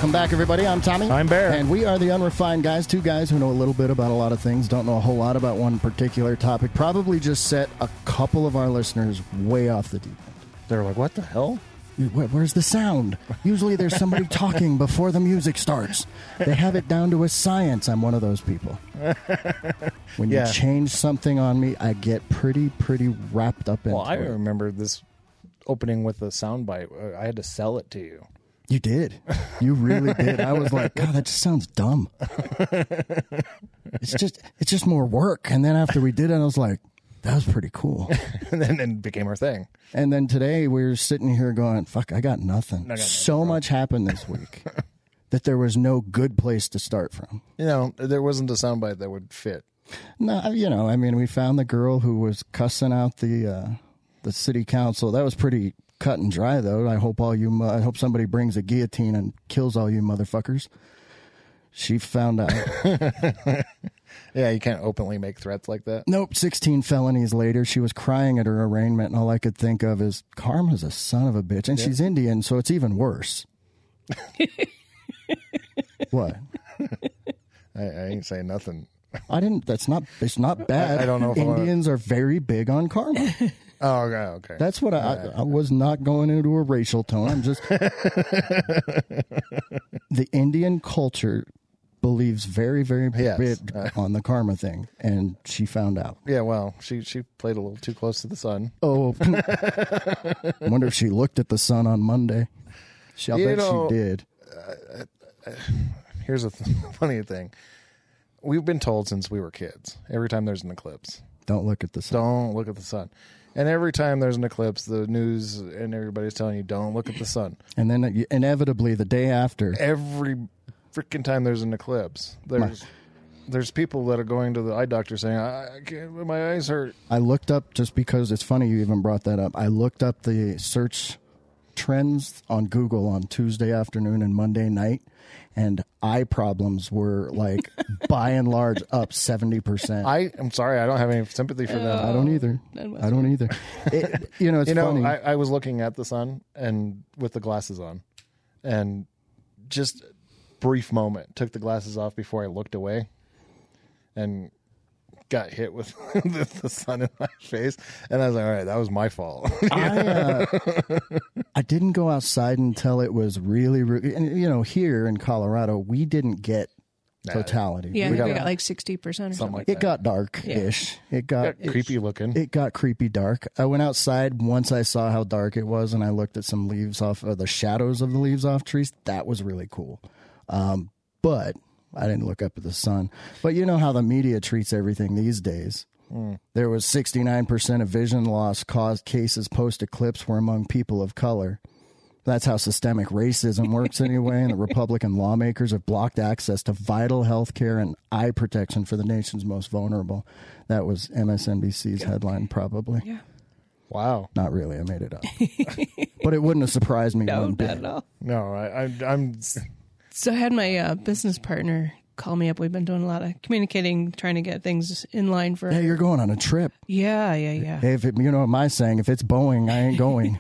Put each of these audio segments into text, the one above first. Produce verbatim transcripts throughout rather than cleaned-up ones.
Welcome back, everybody. I'm Tommy. I'm Bear. And we are the Unrefined Guys, two guys who know a little bit about a lot of things, don't know a whole lot about one particular topic. Probably just set a couple of our listeners way off the deep end. They're like, what the hell? Where, where's the sound? Usually there's somebody talking before the music starts. They have it down to a science. I'm one of those people. When Yeah. you change something on me, I get pretty, pretty wrapped up in it. Well, I remember this opening with a soundbite. Uh, I had to sell it to you. You did. You really did. I was like, God, that just sounds dumb. It's just it's just more work. And then after we did it, I was like, that was pretty cool. And then it became our thing. And then today we were sitting here going, fuck, I got nothing. I got so nothing, much happened this week that there was no good place to start from. You know, there wasn't a soundbite that would fit. No, you know, I mean, we found the girl who was cussing out the uh, the city council. That was pretty cut and dry, though. I hope all you, mo- I hope somebody brings a guillotine and kills all you motherfuckers. She found out. Yeah, you can't openly make threats like that. Nope. sixteen felonies later, she was crying at her arraignment, and all I could think of is Karma's a son of a bitch, and Yeah. she's Indian, so it's even worse. What? I, I ain't saying nothing. I didn't. That's not. It's not bad. I- I don't know if I wanna- Indians are very big on karma. Oh, okay, okay. That's what I, I. I was not going into a racial tone. I'm just. The Indian culture believes very, very Yes. big Uh. on the karma thing, and she found out. Yeah, well, she she played a little too close to the sun. Oh, I wonder if she looked at the sun on Monday. She, I'll You bet know, she did. Here's a th- funny thing. We've been told since we were kids, every time there's an eclipse, Don't look at the sun. don't look at the sun. And every time there's an eclipse, the news and everybody's telling you, don't look at the sun. And then uh, inevitably, the day after, Every freaking time there's an eclipse, there's there's people that are going to the eye doctor saying, I, I can't, my eyes hurt. I looked up, just because it's funny you even brought that up, I looked up the search trends on Google on Tuesday afternoon and Monday night, and eye problems were like by and large up seventy percent. I am sorry, I don't have any sympathy for them. I don't either. I don't either. It, you know, it's you know, funny. I, I was looking at the sun and with the glasses on, and just brief moment took the glasses off before I looked away, and got hit with the, the sun in my face, and I was like, all right, that was my fault. I, uh, I didn't go outside until it was really, really, and you know, here in Colorado, we didn't get totality. Yeah, we we got, got like sixty percent or Something something. like it got dark-ish. It got Got creepy looking. It got creepy dark. I went outside once I saw how dark it was, and I looked at some leaves off, or the shadows of the leaves off trees. That was really cool. Um, but I didn't look up at the sun. But you know how the media treats everything these days. Mm. There was sixty-nine percent of vision loss caused cases post-eclipse were among people of color. That's how systemic racism works anyway, and the Republican lawmakers have blocked access to vital health care and eye protection for the nation's most vulnerable. That was M S N B C's headline, probably. Yeah. Wow. Not really, I made it up. But it wouldn't have surprised me No, one not bit. at all. No, I, I, I'm. So I had my uh, business partner call me up. We've been doing a lot of communicating, trying to get things in line for. Yeah, you're going on a trip. Yeah, yeah, yeah. Hey, if it, you know what my saying, if it's Boeing, I ain't going.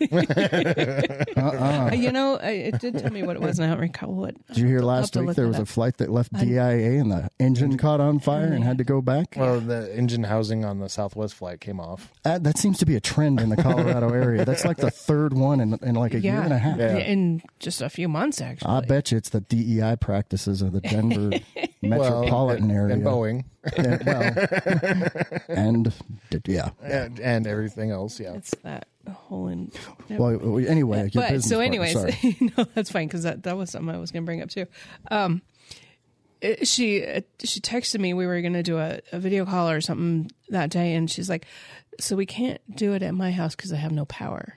uh-uh. Uh, you know, I, it did tell me what it was, and I don't recall what. Did you hear I'll have last to week look there that was a up. flight that left D I A and the engine caught on fire and had to go back? Well, the engine housing on the Southwest flight came off. Uh, that seems to be a trend in the Colorado area. That's like the third one in, in like a yeah, year and a half. yeah, in just a few months, actually. I bet you it's the D E I practices of the Denver metropolitan well, and, area. and Boeing, Yeah, well, and yeah. and, and everything else. Yeah. It's that whole. In, Well, anyway, your but business so, partner, anyways, sorry. no, that's fine because that, that was something I was going to bring up too. Um, it- she uh, she texted me. We were going to do a, a video call or something that day, and she's like, "So we can't do it at my house because I have no power."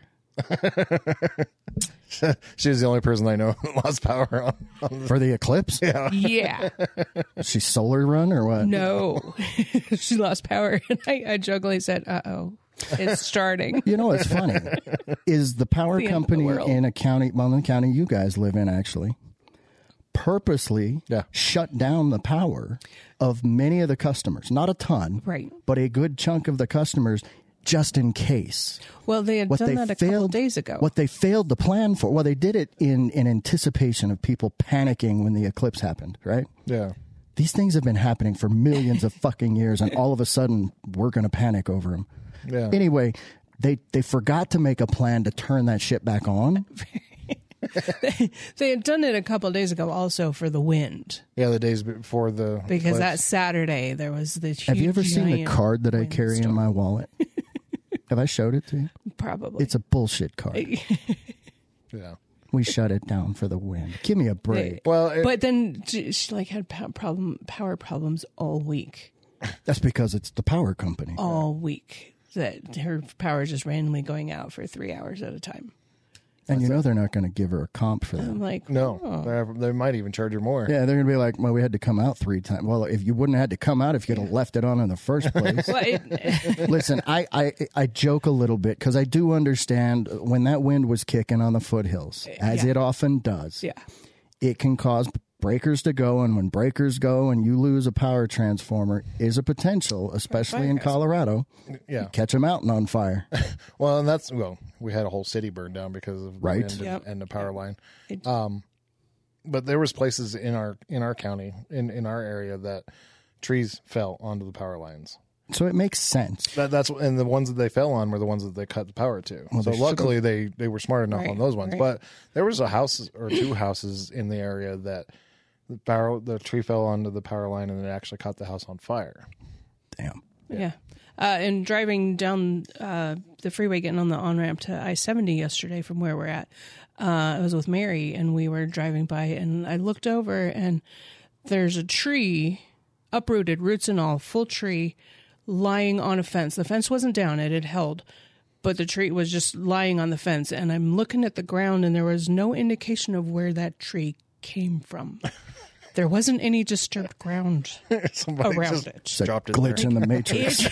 She was the only person I know who lost power on. on For the eclipse? yeah. Yeah, Is she solar run or what? no, she lost power, and I, I jokingly said, "Uh oh, it's starting." You know what's funny is the power The end of the company world. in a county, well, in the county you guys live in, actually, purposely Yeah. shut down the power of many of the customers. Not a ton, Right. but a good chunk of the customers just in case. Well, they had What done they that a couple failed, days ago. What they failed to plan for, well, they did it in, in anticipation of people panicking when the eclipse happened, right? Yeah. These things have been happening for millions of fucking years, and all of a sudden, we're going to panic over them. Yeah. Anyway, they, they forgot to make a plan to turn that shit back on. they, they had done it a couple days ago also for the wind. Yeah, the days before the Because eclipse. that Saturday, there was the huge Have you ever seen the giant card that I carry in windstorm. my wallet? Have I showed it to you? Probably. It's a bullshit card. Yeah. We shut it down for the wind. Give me a break. Well, it, But then she she, like had pow- problem power problems all week. That's because it's the power company. All week. That her power is just randomly going out for three hours at a time. And you know they're not going to give her a comp for that. I'm like, no, oh. they're- they might even charge her more. Yeah, they're going to be like, well, we had to come out three times. Well, if you wouldn't have had to come out if you'd have left it on in the first place. Well, it, Listen, I, I, I joke a little bit because I do understand when that wind was kicking on the foothills, as Yeah. it often does, yeah. it can cause breakers to go. And when breakers go and you lose a power transformer, is a potential, especially in fire. Colorado, Yeah. catch a mountain on fire. Well, and that's well, we had a whole city burned down because of the Right. wind and, Yep. and the power line. It- Um, but there was places in our in our county in in our area that trees fell onto the power lines. So it makes sense. That, that's and the ones that they fell on were the ones that they cut the power to. Well, so they luckily they they were smart enough Right, on those ones. right. But there was a house or two houses in the area that the power the tree fell onto the power line and it actually caught the house on fire. Damn. Yeah. Uh, and driving down uh, the freeway, getting on the on ramp to I seventy yesterday from where we're at, uh, I was with Mary and we were driving by, and I looked over and there's a tree, uprooted, roots and all, full tree, lying on a fence. The fence wasn't down, it had held, but the tree was just lying on the fence. And I'm looking at the ground and there was no indication of where that tree came from. There wasn't any disturbed ground Somebody around just it. It's a dropped it glitch there. in the matrix.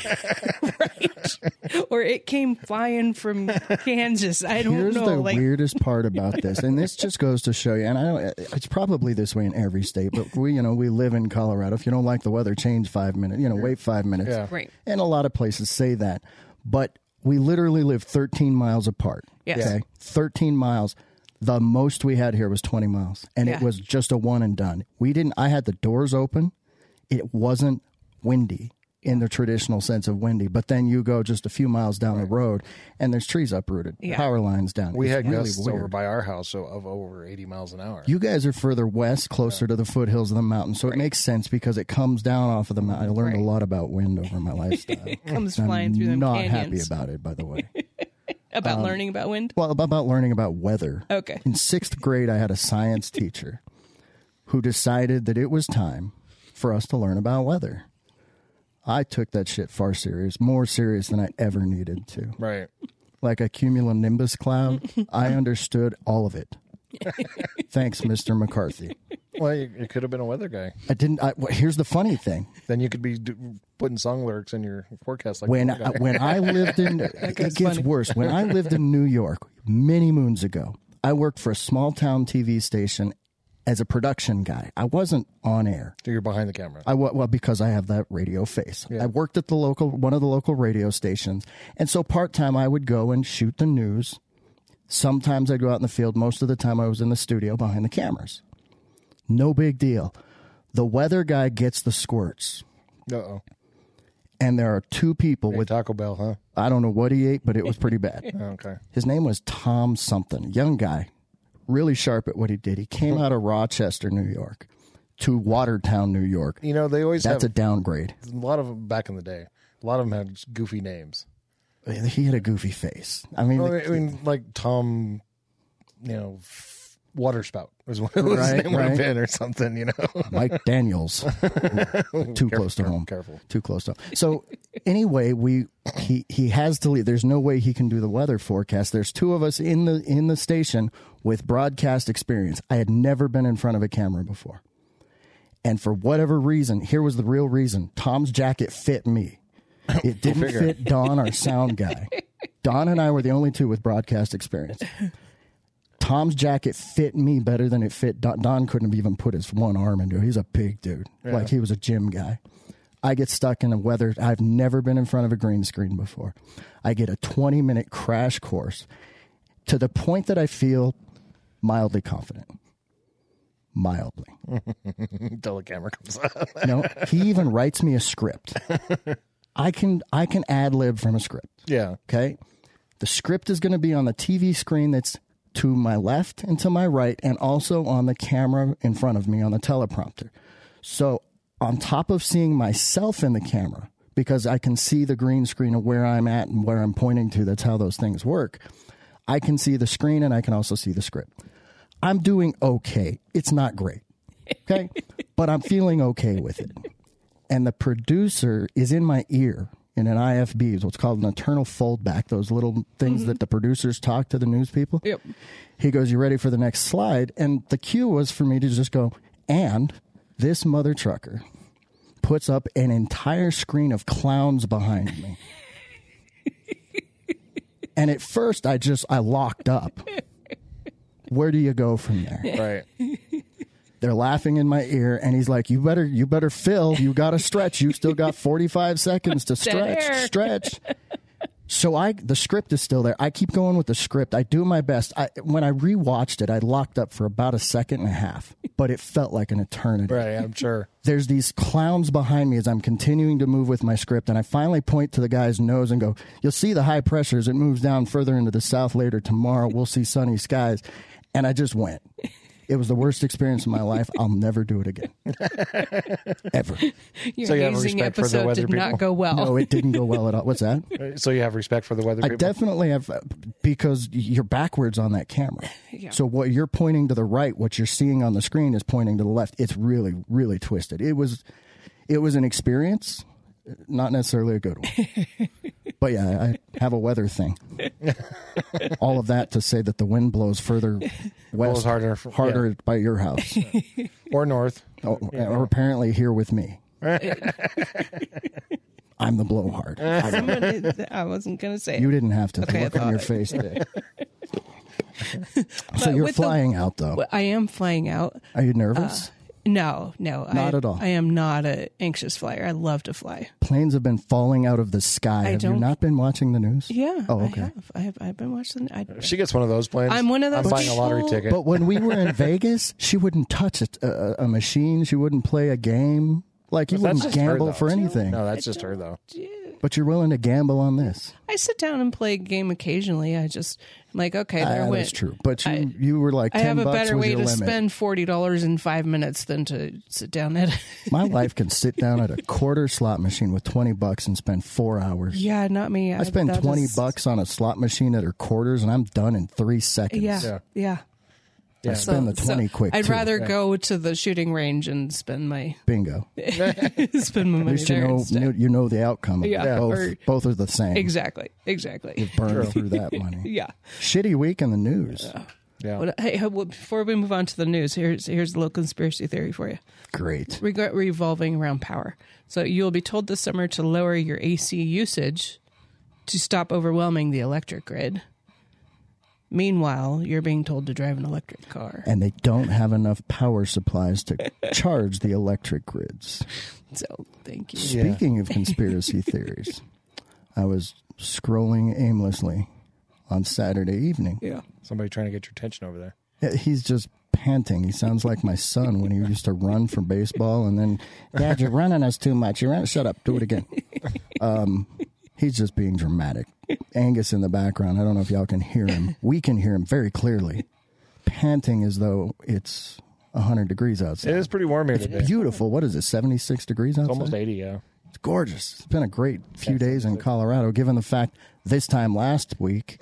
Right. Or it came flying from Kansas. I don't Here's know. the like, weirdest part about this, and this just goes to show you. And I don't, it's probably this way in every state, but we, you know, we live in Colorado. If you don't like the weather, change five minutes. You know, wait five minutes. Yeah. Right. And a lot of places say that, but we literally live thirteen miles apart. Yes. Okay, thirteen miles. The most we had here was twenty miles, and Yeah. it was just a one and done. We didn't. I had the doors open. It wasn't windy in the traditional sense of windy, but then you go just a few miles down the road, and there's trees uprooted, Yeah. power lines down. We It's had really gusts weird. over by our house so of over eighty miles an hour. You guys are further west, closer to the foothills of the mountain, so it makes sense because it comes down off of the mountain. I learned Right. a lot about wind over my lifestyle. it comes I'm flying through them not canyons. happy about it, by the way. About learning about wind? Well, about learning about weather. Okay. In sixth grade, I had a science teacher who decided that it was time for us to learn about weather. I took that shit far serious, more serious than I ever needed to. Right. Like a cumulonimbus cloud, I understood all of it. Thanks, Mister McCarthy. Well, you, you could have been a weather guy. I didn't. I, well, here's the funny thing: Then you could be do, putting song lyrics in your forecast. Like when the weather I, guy. when I lived in, it guy's gets funny. worse. When I lived in New York many moons ago, I worked for a small town T V station as a production guy. I wasn't on air. So you're behind the camera. I wa- well because I have that radio face. Yeah. I worked at the local one of the local radio stations, and so part time I would go and shoot the news. Sometimes I'd go out in the field. Most of the time I was in the studio behind the cameras. No big deal. The weather guy gets the squirts, Uh oh. and there are two people With with Taco Bell, huh? I don't know what he ate, but it was pretty bad. Oh, okay. His name was Tom something, young guy, really sharp at what he did. He came out of Rochester, New York, to Watertown, New York. You know, they always That's a have downgrade. a lot of them back in the day. A lot of them had just goofy names. He had a goofy face. I mean, Well, the- I mean, like Tom, you know, f- Waterspout was what his Right, name would have right. been, or something. You know, Mike Daniels, too close to careful, home. careful. Too close to home. So anyway, we he he has to leave. There's no way he can do the weather forecast. There's two of us in the in the station with broadcast experience. I had never been in front of a camera before, and for whatever reason, here was the real reason: Tom's jacket fit me. It didn't figure. fit Don, our sound guy. Don and I were the only two with broadcast experience. Tom's jacket fit me better than it fit Don. Don couldn't have even put his one arm into it. He's a big dude. Yeah. Like he was a gym guy. I get stuck in a weather. I've never been in front of a green screen before. I get a twenty minute crash course to the point that I feel mildly confident. Mildly. Until the camera comes out. No, he even writes me a script. I can I can ad lib from a script. Yeah. Okay. The script is going to be on the T V screen that's to my left and to my right, and also on the camera in front of me on the teleprompter. So on top of seeing myself in the camera, because I can see the green screen of where I'm at and where I'm pointing to, that's how those things work, I can see the screen and I can also see the script. I'm doing okay. It's not great. Okay. But I'm feeling okay with it. And the producer is in my ear in an I F B, what's called an internal foldback, those little things mm-hmm. that the producers talk to the news people. Yep. He goes, "You ready for the next slide?" And the cue was for me to just go, and this mother trucker puts up an entire screen of clowns behind me. And at first, I just, I locked up. Where do you go from there? Right. They're laughing in my ear, and he's like, you better, you better fill. You got to stretch. You still got forty-five seconds to stretch, stretch. So I, the script is still there. I keep going with the script. I do my best. I, when I rewatched it, I locked up for about a second and a half, but it felt like an eternity. Right, I'm sure. There's these clowns behind me as I'm continuing to move with my script, and I finally point to the guy's nose and go, "You'll see the high pressure as it moves down further into the south later tomorrow. We'll see sunny skies." And I just went. It was the worst experience of my life. I'll never do it again. Ever. Your so you have hazing respect for the episode weather did people? not go well. No, it didn't go well at all. What's that? So you have respect for the weather I people? definitely have, because you're backwards on that camera. Yeah. So what you're pointing to the right, what you're seeing on the screen is pointing to the left. It's really, really twisted. It was, it was an experience, not necessarily a good one. But yeah, I have a weather thing. All of that to say that the wind blows further west, Blows harder, harder yeah. by your house, Or north. oh, or apparently here with me. I'm the blowhard. I don't know. Somebody, I wasn't going to say You it. didn't have to. Okay, The look I on your thought- face did. So But you're with the- flying out, though. Well, I am flying out. Are you nervous? No, no. Not I, at all. I am not an anxious flyer. I love to fly. Planes have been falling out of the sky. I Have you don't- not been watching the news? Yeah. Oh, okay. I have. I have I've been watching. I, If she gets one of those planes, I'm one of those I'm buying a lottery people- ticket. But when we were in Vegas, she wouldn't touch a, a, a machine. She wouldn't play a game. Like, you That's wouldn't just her, gamble though. for anything. no, that's just her, though. But you're willing to gamble on this. I sit down and play a game occasionally. I just I'm like, okay, there Ah, went. that's true. But you, I- you were like, I ten have a bucks better was way your to limit. spend forty dollars in five minutes than to sit down at. My wife can sit down at a quarter slot machine with twenty bucks and spend four hours. Yeah, not me. I spend that twenty is- bucks on a slot machine at her quarters, and I'm done in three seconds. Yeah, Yeah. yeah. I spend the twenty quick, I'd too. rather go to the shooting range and spend my Bingo. spend my At money least you there know, instead. you know the outcome of Yeah. it. Yeah. Both, Or- both are the same. Exactly, exactly. Burn through that money. Yeah. Shitty week in the news. Yeah. But, hey, how- well, before we move on to the news, here's here's a little conspiracy theory for you. Great. Reg- revolving around power. So you'll be told this summer to lower your A C usage to stop overwhelming the electric grid. Meanwhile, you're being told to drive an electric car. And they don't have enough power supplies to charge the electric grids. So thank you. Yeah. Speaking of conspiracy theories, I was scrolling aimlessly on Saturday evening. Yeah. Somebody trying to get your attention over there. Yeah, he's just panting. He sounds like my son when he used to run for baseball, and then, Dad, you're running us too much. You're running. Shut up. Do it again. Um, he's just being dramatic. Angus in the background. I don't know if y'all can hear him. We can hear him very clearly, panting as though it's one hundred degrees outside. It is pretty warm here today. Beautiful. What is it? seventy-six degrees outside. It's almost eighty, yeah. It's gorgeous. It's been a great few days in Colorado, given the fact this time last week,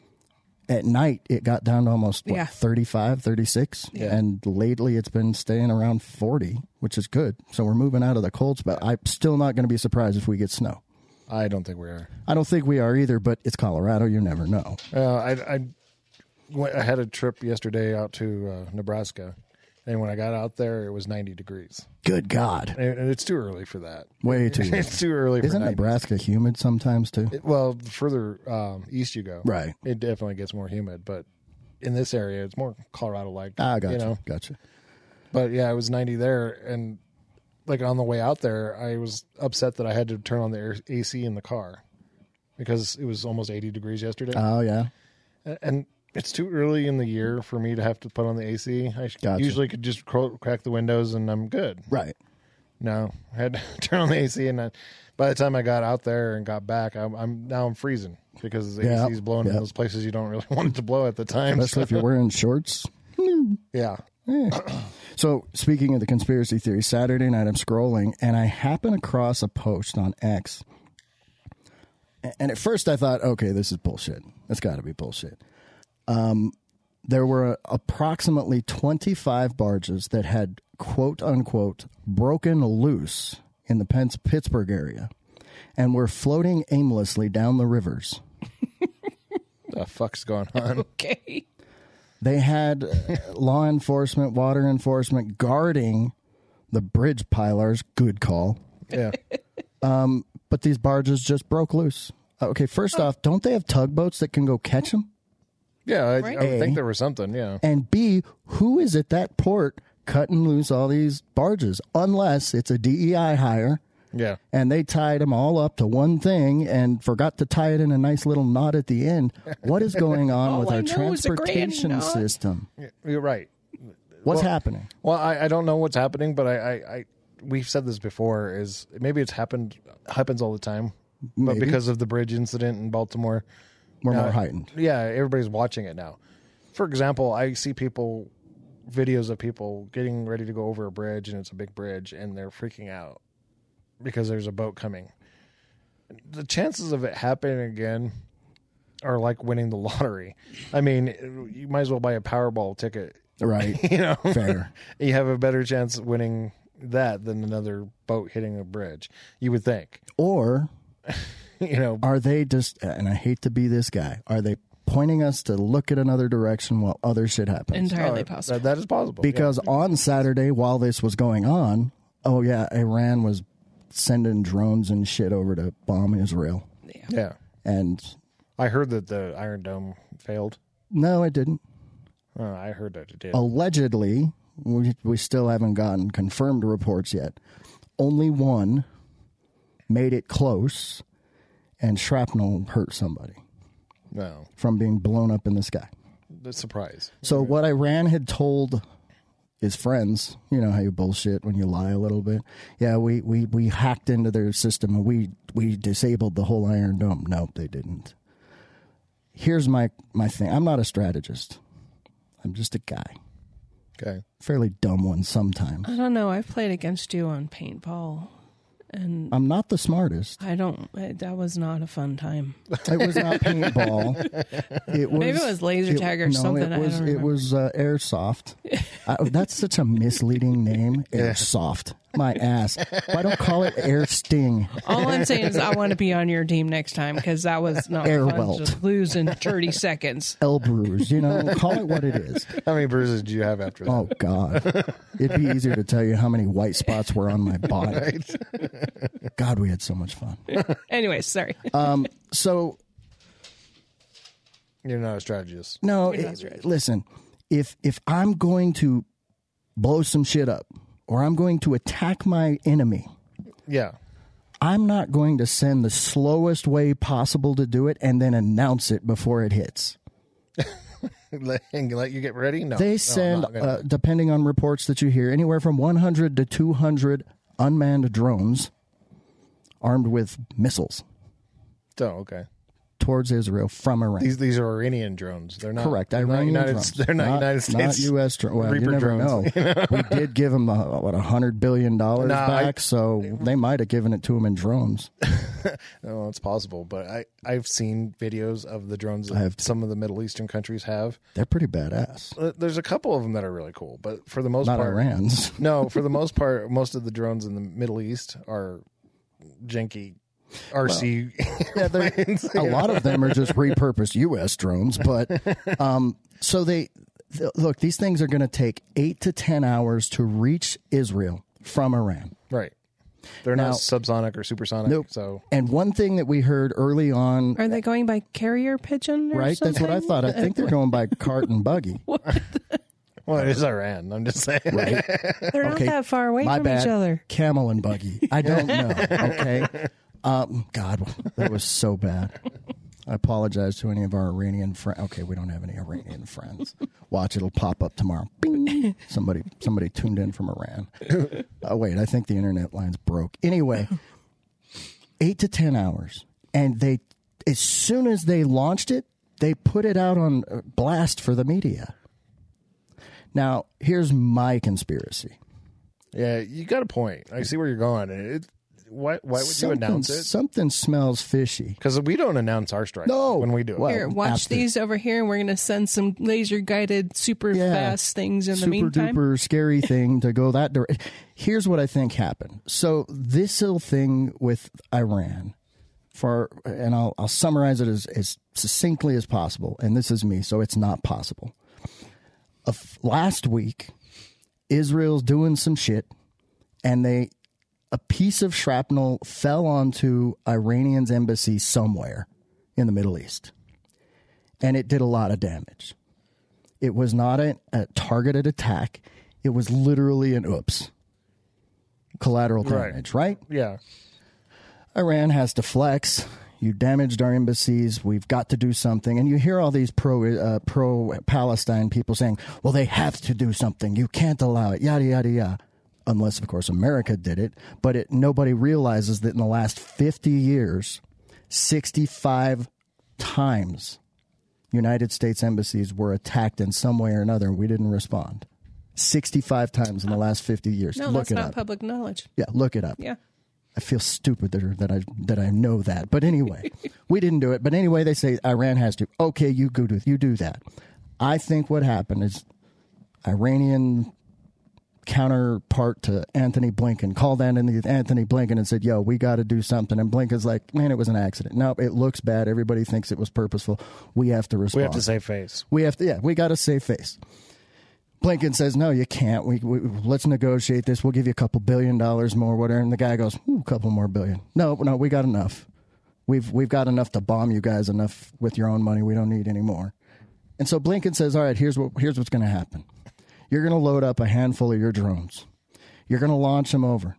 at night, it got down to almost, what, Yeah. thirty-five, thirty-six? Yeah. And lately, it's been staying around forty, which is good. So we're moving out of the cold spell. I'm still not going to be surprised if we get snow. I don't think we are. I don't think we are either, but it's Colorado. You never know. Uh, I, I, went, I had a trip yesterday out to uh, Nebraska, and when I got out there, it was ninety degrees. Good God. And, and it's too early for that. Way too early. It's too early for Isn't ninety. Nebraska humid sometimes, too? It- well, the further um, east you go, Right. it definitely gets more humid. But in this area, it's more Colorado-like. Ah, gotcha. You know? Gotcha. But yeah, it was ninety there, and like on the way out there, I was upset that I had to turn on the air, A C in the car because it was almost eighty degrees yesterday. Oh, yeah. And it's too early in the year for me to have to put on the A C. I Gotcha. usually could just cro- crack the windows and I'm good. Right. No, I had to turn on the A C, and I, by the time I got out there and got back, I'm, I'm now I'm freezing because the Yeah, A C is blowing in yeah. those places you don't really want it to blow at the time. Especially if you're wearing shorts. Yeah. So, speaking of the conspiracy theory, Saturday night I'm scrolling and I happen across a post on X. And at first I thought, okay, this is bullshit. That's got to be bullshit. Um, there were approximately twenty-five barges that had, quote unquote, broken loose in the Pens- Pittsburgh area and were floating aimlessly down the rivers. The fuck's going on? Okay. They had uh, law enforcement, water enforcement guarding the bridge pilars. Good call. Yeah. But these barges just broke loose. Okay, first off, don't they have tugboats that can go catch them? Yeah, I, Right. I would A. think there was something, yeah. And B, who is at that port cutting loose all these barges? Unless it's a D E I hire Yeah. and they tied them all up to one thing and forgot to tie it in a nice little knot at the end. What is going on All with I our know is a granny transportation knot. system? You're right. What's Well- happening? Well, I, I don't know what's happening, but I, I, I we've said this before, is maybe it's happened happens all the time. But Maybe. because of the bridge incident in Baltimore, We're uh, more heightened. yeah, everybody's watching it now. For example, I see people, videos of people getting ready to go over a bridge, and it's a big bridge, and they're freaking out because there's a boat coming. The chances of it happening again are like winning the lottery. I mean, you might as well buy a Powerball ticket. Right. You know, Fair. you have a better chance of winning that than another boat hitting a bridge. You would think. Or You know, are they just, and I hate to be this guy, are they pointing us to look at another direction while other shit happens? Entirely uh, possible. that, that is possible. Because on Saturday, while this was going on, oh yeah, Iran was sending drones and shit over to bomb Israel. yeah. yeah. yeah. And I heard that the Iron Dome failed. no, it didn't. Uh, I heard that it did. Allegedly, we, we still haven't gotten confirmed reports yet. Only one made it close, and shrapnel hurt somebody No, from being blown up in the sky. the surprise. So what Iran had told his friends, you know how you bullshit when you lie a little bit. Yeah, we, we, we hacked into their system and we we disabled the whole Iron Dome. No, they didn't. Here's my, my thing. I'm not a strategist. I'm just a guy. Okay. Fairly dumb one sometimes. I don't know. I've played against you on paintball, and I'm not the smartest. I don't. That was not a fun time. It was not paintball. It was, Maybe it was laser tag or no, something. I It was don't it remember. was uh, airsoft. I, that's such a misleading name. Airsoft. My ass. Why don't call it air sting? All I'm saying is I want to be on your team next time because that was not Air fun. welt. Just lose in thirty seconds. L bruise. You know, call it what it is. How many bruises do you have after that? Oh God, it'd be easier to tell you how many white spots were on my body. God, we had so much fun. Anyways, sorry. Um, so You're not a strategist. no, You're not it- right. listen. If if I'm going to blow some shit up, or I'm going to attack my enemy, Yeah. I'm not going to send the slowest way possible to do it and then announce it before it hits. let, and let you get ready? No. No, They I'm send, not gonna- uh, depending on reports that you hear, anywhere from one hundred to two hundred unmanned drones armed with missiles oh, okay. towards Israel from Iran. These these are Iranian drones. They're not Correct. They're not Iranian United, drones. They're not, United States. Not U S drones. Well, Reaper you never drones. know. We did give them, uh, what, one hundred billion dollars Nah, I- back, so they might have given it to them in drones. No, it's possible, but I I've seen videos of the drones that I have- some of the Middle Eastern countries have. They're pretty badass. Uh, There's a couple of them that are really cool, but for the most Not part, Iran's. no, for the most part, most of the drones in the Middle East are janky R C. Yeah, they're- planes. a lot of them are just repurposed U S drones, but um, so they th- look. These things are going to take eight to ten hours to reach Israel from Iran. Right. They're Now- not subsonic or supersonic. Nope. So And one thing that we heard early on, Are they going by carrier pigeon? Or right? That's what I something? thought. I think they're going by cart and buggy. Well, it is Iran. I'm just saying. Right? They're not Okay, that far away My from bad. each other. Camel and buggy. I don't know. Okay. Um, God, that was so bad. I apologize to any of our Iranian friends. Okay, we don't have any Iranian friends. Watch, it'll pop up tomorrow. Bing. Somebody, somebody tuned in from Iran. Oh wait, I think the internet line's broke. Anyway, eight to ten hours, and they, as soon as they launched it, they put it out on blast for the media. Now, here's my conspiracy. Yeah, you got a point. I see where you're going. It, why, why would something, you announce it? Something smells fishy. Because we don't announce our strikes No. when we do it. Well, Here, watch after- these over here, and we're going to send some laser guided, super Yeah. fast things in the Super meantime. duper scary thing to go that direction. Here's what I think happened. So this little thing with Iran, for and I'll I'll summarize it as, as succinctly as possible. And this is me, so it's not possible. Uh, last week, Israel's doing some shit, and they a piece of shrapnel fell onto Iranian's embassy somewhere in the Middle East, and it did a lot of damage. It was not a, a targeted attack. It was literally an oops. Collateral Right. damage, right? Yeah. Iran has to flex. You damaged our embassies. We've got to do something. And you hear all these pro uh, pro Palestine people saying, well, they have to do something. You can't allow it, yada, yada, yada. Unless, of course, America did it. But it, nobody realizes that in the last fifty years, sixty-five times United States embassies were attacked in some way or another, and we didn't respond. sixty-five times in the last fifty years. No, Look that's it not up. public knowledge. Yeah, look it up. Yeah. I feel stupid that, that I that I know that. But anyway, we didn't do it. But anyway, they say Iran has to. Okay, you go do you do that. I think what happened is Iranian counterpart to Anthony Blinken called Anthony, Anthony Blinken and said, yo, we got to do something. And Blinken's like, man, it was an accident. No, it looks bad. Everybody thinks it was purposeful. We have to respond. We have to save face. We have to, yeah, we got to save face. Blinken says, no, you can't. We, we let's negotiate this. We'll give you a couple billion dollars more, whatever. And the guy goes, ooh, a couple more billion. No, no, we got enough. We've we've got enough to bomb you guys enough with your own money. We don't need any more. And so Blinken says, all right, here's what here's what's going to happen. You're going to load up a handful of your drones. You're going to launch them over.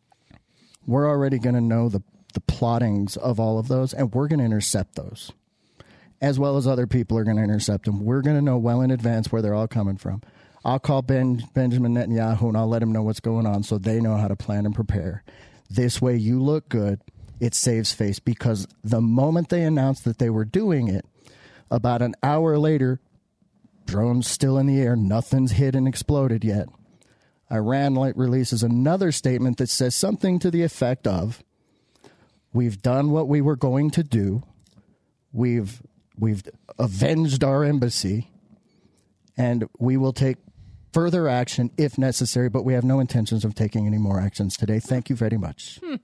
We're already going to know the, the plottings of all of those, and we're going to intercept those, as well as other people are going to intercept them. We're going to know well in advance where they're all coming from. I'll call Ben, Benjamin Netanyahu, and I'll let him know what's going on so they know how to plan and prepare. This way you look good. It saves face, because the moment they announced that they were doing it, about an hour later, drones still in the air, nothing's hit and exploded yet. Iran releases another statement that says something to the effect of, we've done what we were going to do. We've we've avenged our embassy, and we will take further action if necessary, but we have no intentions of taking any more actions today. Thank you very much. Hmm.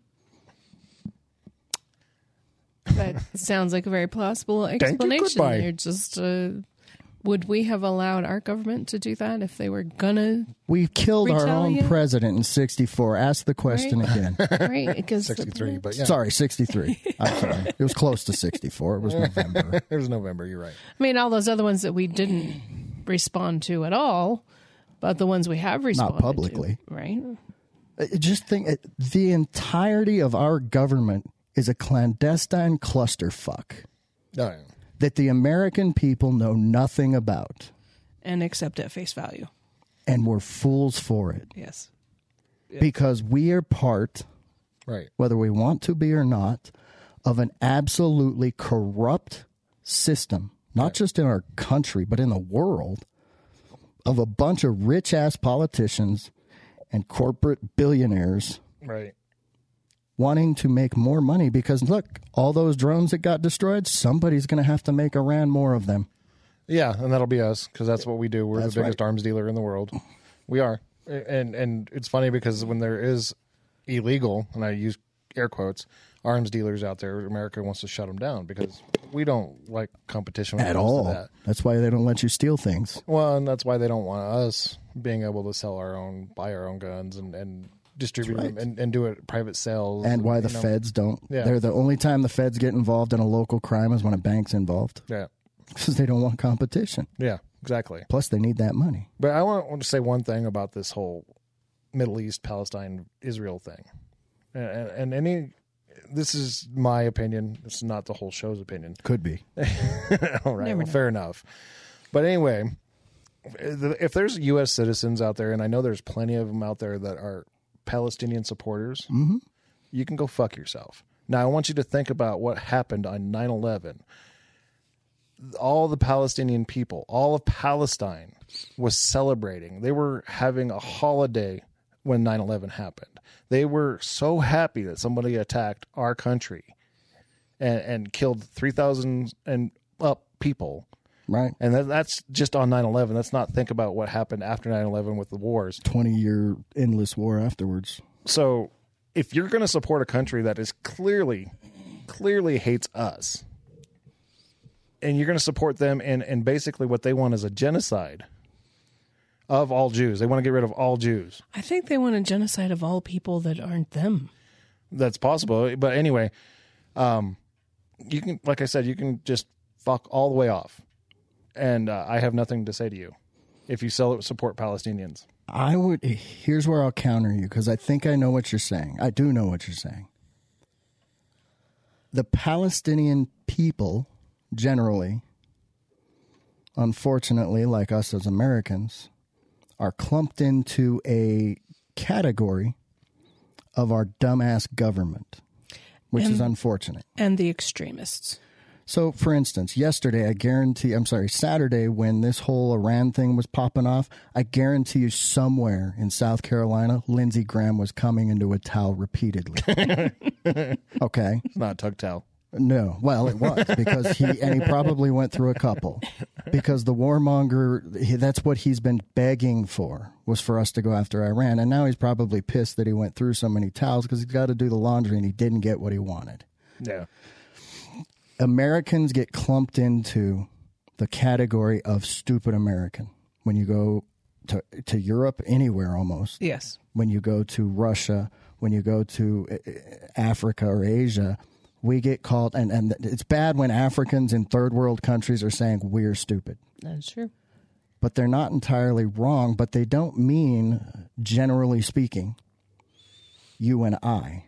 That sounds like a very plausible explanation. goodbye. You're just, uh, would we have allowed our government to do that if they were gonna? We killed our own Retaliate? president in sixty-four. Ask the question Right. again. Right? Because sixty-three, but yeah. Sorry, sixty-three. I'm sorry. It was close to sixty-four. It was November. It was November. You're right. I mean, all those other ones that we didn't respond to at all, but the ones we have responded publicly. to, right? Uh, Just think, uh, the entirety of our government is a clandestine clusterfuck Oh, yeah. that the American people know nothing about, And accept at face value. and we're fools for it Yes. because we are part, Right. whether we want to be or not, of an absolutely corrupt system, not just in our country, but in the world, of a bunch of rich-ass politicians and corporate billionaires Right. wanting to make more money because, look, all those drones that got destroyed, somebody's going to have to make Iran more of them. Yeah, and that'll be us because that's what we do. We're That's the biggest right. arms dealer in the world. We are, and and it's funny because when there is illegal, and I use air quotes, arms dealers out there, America wants to shut them down because we don't like competition when it At comes all. to that. That's why they don't let you steal things. Well, and that's why they don't want us being able to sell our own, buy our own guns, and and distribute That's them right. and, and do it private sales. And why the you know. feds don't. Yeah. They're the only time the feds get involved in a local crime is when a bank's involved Yeah, because they don't want competition. yeah, exactly. Plus, they need that money. But I want, want to say one thing about this whole Middle East, Palestine, Israel thing. And, and any, this is my opinion. It's not the whole show's opinion. Could be. All right, well, fair enough. But anyway, if there's U S citizens out there, and I know there's plenty of them out there that are Palestinian supporters, Mm-hmm. you can go fuck yourself. Now, I want you to think about what happened on nine eleven. All the Palestinian people, all of Palestine was celebrating. They were having a holiday when nine eleven happened. They were so happy that somebody attacked our country and, and killed three thousand and up people. Right. And that, that's just on nine eleven. Let's not think about what happened after nine eleven with the wars. twenty-year endless war afterwards. So if you're going to support a country that is clearly, clearly hates us, and you're going to support them in, in basically what they want is a genocide of all Jews. They want to get rid of all Jews. I think they want a genocide of all people that aren't them. That's possible. But anyway, um, you can, like I said, you can just fuck all the way off. And uh, I have nothing to say to you if you sell, support Palestinians. I would. Here's where I'll counter you, because I think I know what you're saying. I do know what you're saying. The Palestinian people, generally, unfortunately, like us as Americans, are clumped into a category of our dumbass government, which And- is unfortunate. And the extremists. So, for instance, yesterday, I guarantee, I'm sorry, Saturday, when this whole Iran thing was popping off, I guarantee you somewhere in South Carolina, Lindsey Graham was coming into a towel repeatedly. Okay? It's not a tug towel. No. Well, it was, because he, and he probably went through a couple. Because the warmonger, he, that's what he's been begging for, was for us to go after Iran. And now he's probably pissed that he went through so many towels because he's got to do the laundry and he didn't get what he wanted. Yeah. Americans get clumped into the category of stupid American when you go to to Europe, anywhere almost. Yes. When you go to Russia, when you go to Africa or Asia, we get called, and, and it's bad when Africans in third world countries are saying we're stupid. That's true. But they're not entirely wrong, but they don't mean, generally speaking, you and I.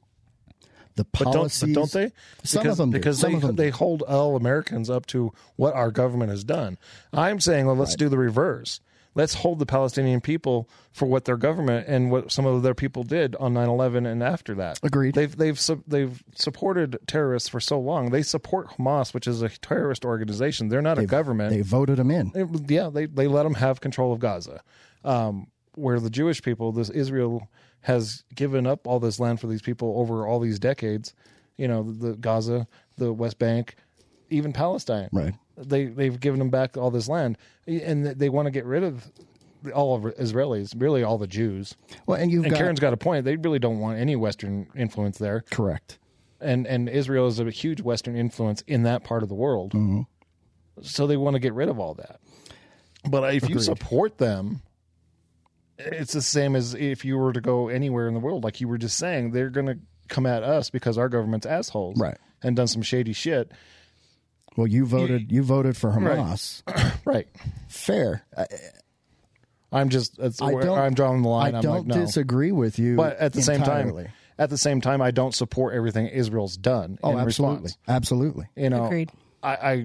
The policies, But don't, but don't they? Some because, of them do. because Some they of them they do. hold all Americans up to what our government has done. I'm saying, well, let's Right. do the reverse. Let's hold the Palestinian people for what their government and what some of their people did on nine eleven and after that. Agreed. They've they've su- they've supported terrorists for so long. They support Hamas, which is a terrorist organization. They're not a government. They voted them in. It- yeah, they they let them have control of Gaza, um, where the Jewish people, this Israel, has given up all this land for these people over all these decades. You know, the Gaza, the West Bank, even Palestine. Right. They they've given them back all this land, and they want to get rid of all of Israelis, really all the Jews. Well, and you've And got Karen's got a point. They really don't want any Western influence there. correct. And and Israel is a huge Western influence in that part of the world. Mm-hmm. So they want to get rid of all that. But if you Agreed. support them, it's the same as if you were to go anywhere in the world. Like you were just saying, they're going to come at us because our government's assholes, Right. and done some shady shit. Well, you voted. You voted for Hamas. Right. Fair. I, I'm just that's I where don't. I'm drawing the line. I I'm don't like, no. disagree with you. But at the entirely. same time, at the same time, I don't support everything Israel's done. oh, in absolutely, response. absolutely. You know, Agreed. I, I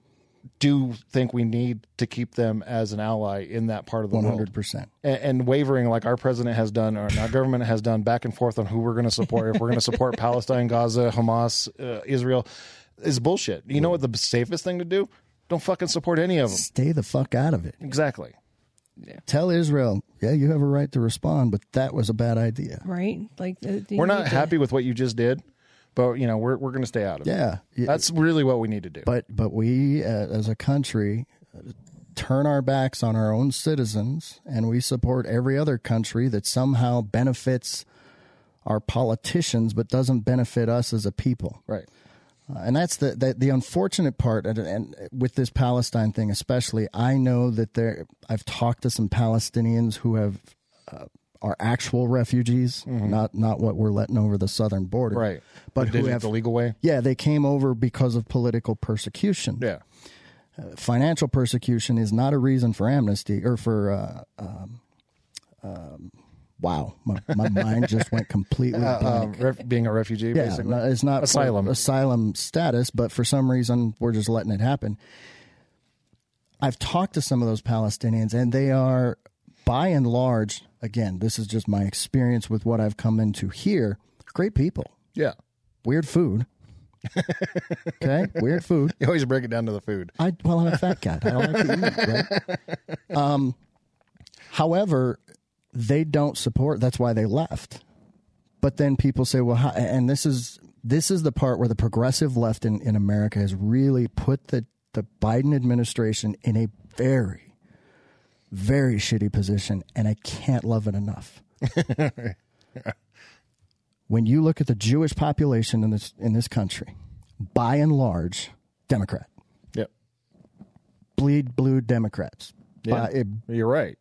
do think we need to keep them as an ally in that part of the One world. hundred percent. And, and wavering like our president has done, or our government has done, back and forth on who we're going to support. If we're going to support Palestine, Gaza, Hamas, uh, Israel, is bullshit. You know what the safest thing to do? Don't fucking support any of them. Stay the fuck out of it. Exactly. Tell Israel, yeah, you have a right to respond, but that was a bad idea. Right? Like uh, you We're not need to- happy with what you just did, but you know we're we're going to stay out of it. Yeah, yeah. That's really what we need to do. But but we, uh, as a country, uh, turn our backs on our own citizens, and we support every other country that somehow benefits our politicians, but doesn't benefit us as a people. right. Uh, and that's the, the the unfortunate part, and, and with this Palestine thing especially, I know that there. I've talked to some Palestinians who have uh, are actual refugees, not not what we're letting over the southern border, Right. But They did who it have the legal way. yeah, they came over because of political persecution. Yeah. Uh, financial persecution is not a reason for amnesty or for. Uh, um, um, wow, my, my mind just went completely Uh, blank. um, ref- being a refugee, Yeah, basically. no, it's not Asylum. asylum status, but for some reason we're just letting it happen. I've talked to some of those Palestinians, and they are, by and large, again, this is just my experience with what I've come into here. Great people, Yeah. weird food. Okay, weird food. You always break it down to the food. I well, I'm a fat cat. I don't like to eat. Right? Um, however, they don't support. That's why they left. But then people say, well, how, and this is this is the part where the progressive left in, in America has really put the, the Biden administration in a very, very shitty position, and I can't love it enough. When you look at the Jewish population in this in this country, by and large, Democrat. Yep. Bleed blue Democrats. Yeah. By- it- You're right.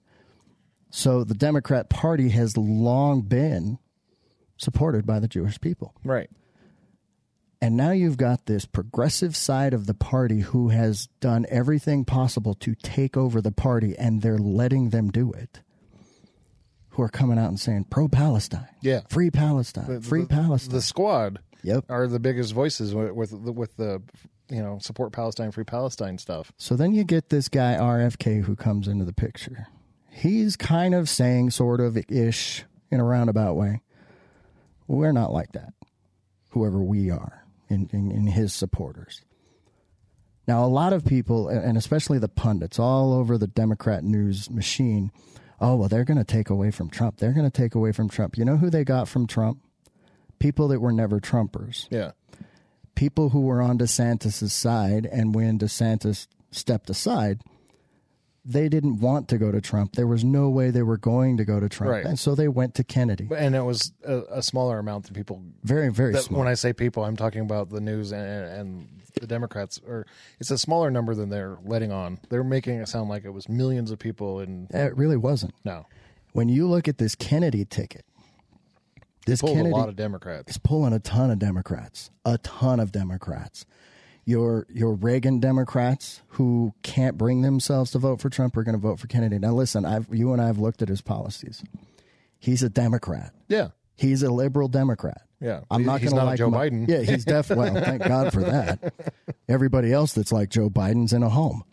so the Democrat Party has long been supported by the Jewish people. Right. And now you've got this progressive side of the party who has done everything possible to take over the party, and they're letting them do it. Who are coming out and saying pro-Palestine. Yeah. Free Palestine. Free the, Palestine. The squad Yep. are the biggest voices with, with the with the you know support Palestine, free Palestine stuff. So then you get this guy R F K who comes into the picture. He's kind of saying sort of ish in a roundabout way. We're not like that. Whoever we are in, in, in his supporters. Now, a lot of people, and especially the pundits all over the Democrat news machine, oh, well, they're going to take away from Trump. They're going to take away from Trump. You know who they got from Trump? People that were never Trumpers. Yeah. People who were on DeSantis' side, and when DeSantis stepped aside, they didn't want to go to Trump. There was no way they were going to go to Trump. Right. And so they went to Kennedy. And it was a, a smaller amount than people. Very, very That, small. when I say people, I'm talking about the news and, and the Democrats. Or it's a smaller number than they're letting on. They're making it sound like it was millions of people. And It really wasn't. no, When you look at this Kennedy ticket, this pulled Kennedy a lot of Democrats. is pulling a ton of Democrats, a ton of Democrats. Your your Reagan Democrats who can't bring themselves to vote for Trump are going to vote for Kennedy. Now, listen, I've, you and I have looked at his policies. He's a Democrat. Yeah. He's a liberal Democrat. Yeah. I'm He- not he's going to not like Joe my- Biden. Yeah, he's definitely. Well, thank God for that. Everybody else that's like Joe Biden's in a home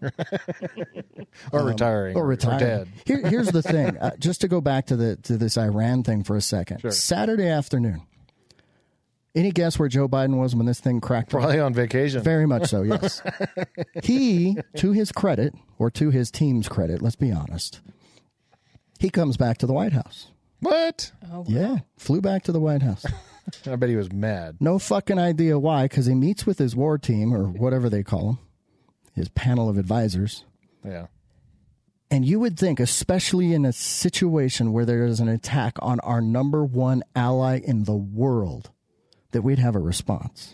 Or retiring. or retired. dead. Here, here's the thing. Uh, just to go back to the to this Iran thing for a second. Sure. Saturday afternoon. Any guess where Joe Biden was when this thing cracked? Probably on vacation. Very much so, yes. He, to his credit, or to his team's credit, let's be honest, he comes back to the White House. What? Oh, Yeah, flew back to the White House. I bet he was mad. No fucking idea why, because he meets with his war team, or whatever they call him, his panel of advisors. Yeah. And you would think, especially in a situation where there is an attack on our number one ally in the world, that we'd have a response.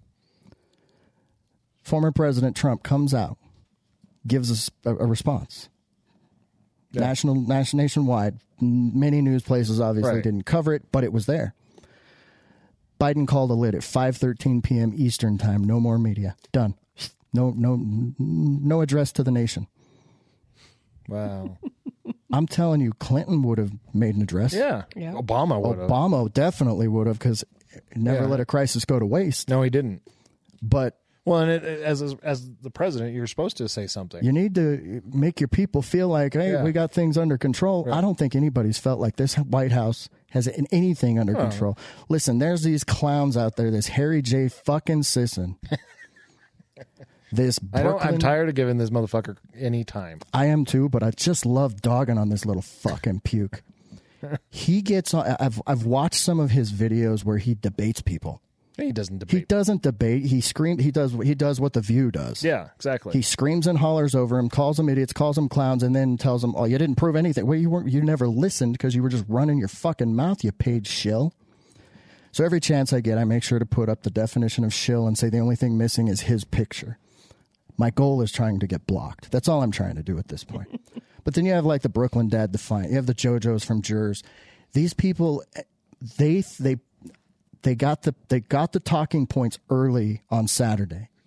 Former President Trump comes out, gives us a, a response. Yeah. National, national, nationwide, n- many news places obviously Right. didn't cover it, but it was there. Biden called a lid at five thirteen p.m. Eastern time. No more media. Done. No, no, no address to the nation. Wow. I'm telling you, Clinton would have made an address. Yeah. Yeah. Obama would have. Obama definitely would have, because never Yeah. let a crisis go to waste. No, he didn't. But Well, and it, it- as as the president, you're supposed to say something. you need to make your people feel like, hey, Yeah. we got things under control. I don't think anybody's felt like this White House has anything under control. Listen, there's these clowns out there, this Harry J. fucking Sisson. This I Brooklyn, don't. I'm tired of giving this motherfucker any time. I am too, but I just love dogging on this little fucking puke. He gets on. I've I've watched some of his videos where he debates people. He doesn't He debate. doesn't debate. He screams. He does. He does what The View does. Yeah, exactly. He screams and hollers over him, calls them idiots, calls them clowns, and then tells them, "Oh, you didn't prove anything. Well, you weren't. You never listened because you were just running your fucking mouth. You paid shill." So every chance I get, I make sure to put up the definition of shill and say the only thing missing is his picture. My goal is trying to get blocked. That's all I'm trying to do at this point. But then you have like the Brooklyn Dad Defiant. You have the JoJos from Jurors. These people, they they they got the they got the talking points early on Saturday.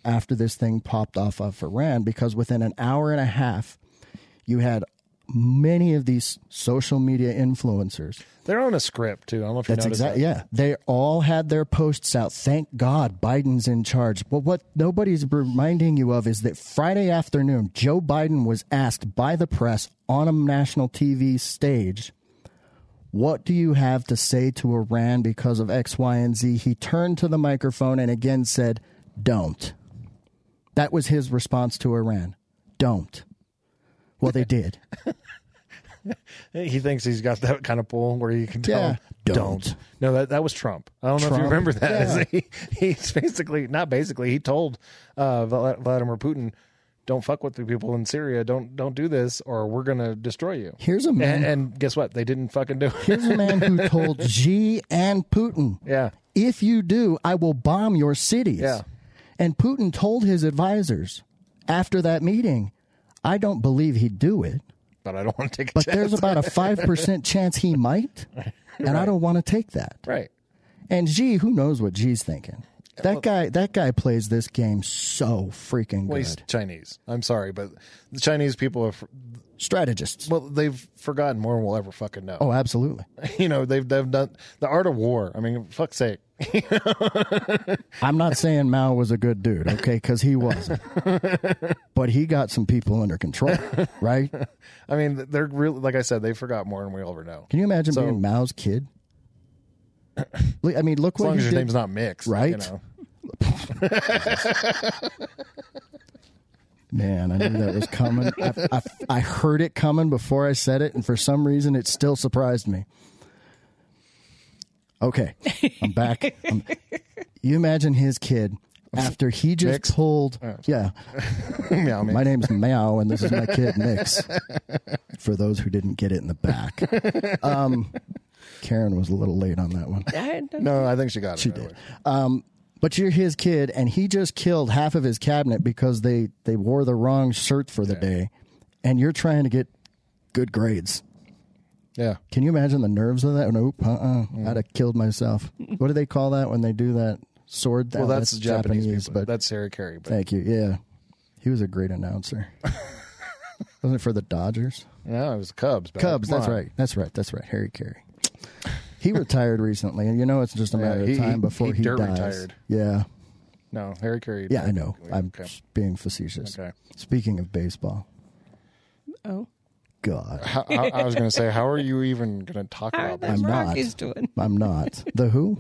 after this thing popped off of Iran, because within an hour and a half, you had many of these social media influencers. They're on a script too. I don't know if you That's noticed exactly, that. yeah. They all had their posts out. Thank God Biden's in charge. But what nobody's reminding you of is that Friday afternoon, Joe Biden was asked by the press on a national T V stage, what do you have to say to Iran because of X, Y, and Z? He turned to the microphone and again said, don't. That was his response to Iran. Don't. Well, they did. He thinks he's got that kind of pull where you can tell Yeah, him, don't. don't. No, that that was Trump. I don't know if Trump? you remember that. Yeah. He, he's basically, not basically, he told uh, Vla- Vladimir Putin, don't fuck with the people in Syria. Don't don't do this or we're going to destroy you. Here's a man. And, and guess what? They didn't fucking do it. Here's a man who told Xi and Putin, Yeah. if you do, I will bomb your cities. Yeah. And Putin told his advisors after that meeting, I don't believe he'd do it, But I don't want to take a but chance. there's about a five percent chance he might, and I don't want to take that. Right. And Xi, who knows what Xi's thinking? That guy, that guy plays this game so freaking Well, good. he's Chinese. I'm sorry, but the Chinese people have, Strategists. well, they've forgotten more than we'll ever fucking know. Oh, absolutely. You know, they've they've done the art of war. I mean, fuck's sake. I'm not saying Mao was a good dude, okay, because he wasn't. But he got some people under control, right? I mean, they're really, like I said, they forgot more than we ever know. Can you imagine So- being Mao's kid? Look- I mean, look As what long he as your did. name's not Mix, Right? You know. Man, I knew that was coming. I, I, I heard it coming before I said it, and for some reason, it still surprised me. Okay, I'm back. I'm, you imagine his kid after he just Mix? pulled. Yeah, Yeah, I mean, my name's Mao, and this is my kid Mix. For those who didn't get it in the back, um, Karen was a little late on that one. I don't no, I think she got it. She that did. way. Um, but you're his kid, and he just killed half of his cabinet because they, they wore the wrong shirt for the day, and you're trying to get good grades. Yeah. Can you imagine the nerves of that? Nope, uh-uh. I'd have killed myself. What do they call that when they do that sword? Well, Oh, that's, Japanese, Japanese, people. but That's Harry Carey. But thank you. Yeah, he was a great announcer. Wasn't it for the Dodgers? yeah, it was Cubs. But Cubs, come that's on. right. That's right. That's right. Harry Carey. He retired recently, and you know it's just a Yeah, matter he- of time he- before he he, dirt dies. retired. Yeah. No, Harry Carey. Yeah, I know. I'm Okay. being facetious. Okay. Speaking of baseball, Oh, God, How, I, I was going to say, how are you even going to talk how are about the this? I'm not. Rockies doing? I'm not. The who?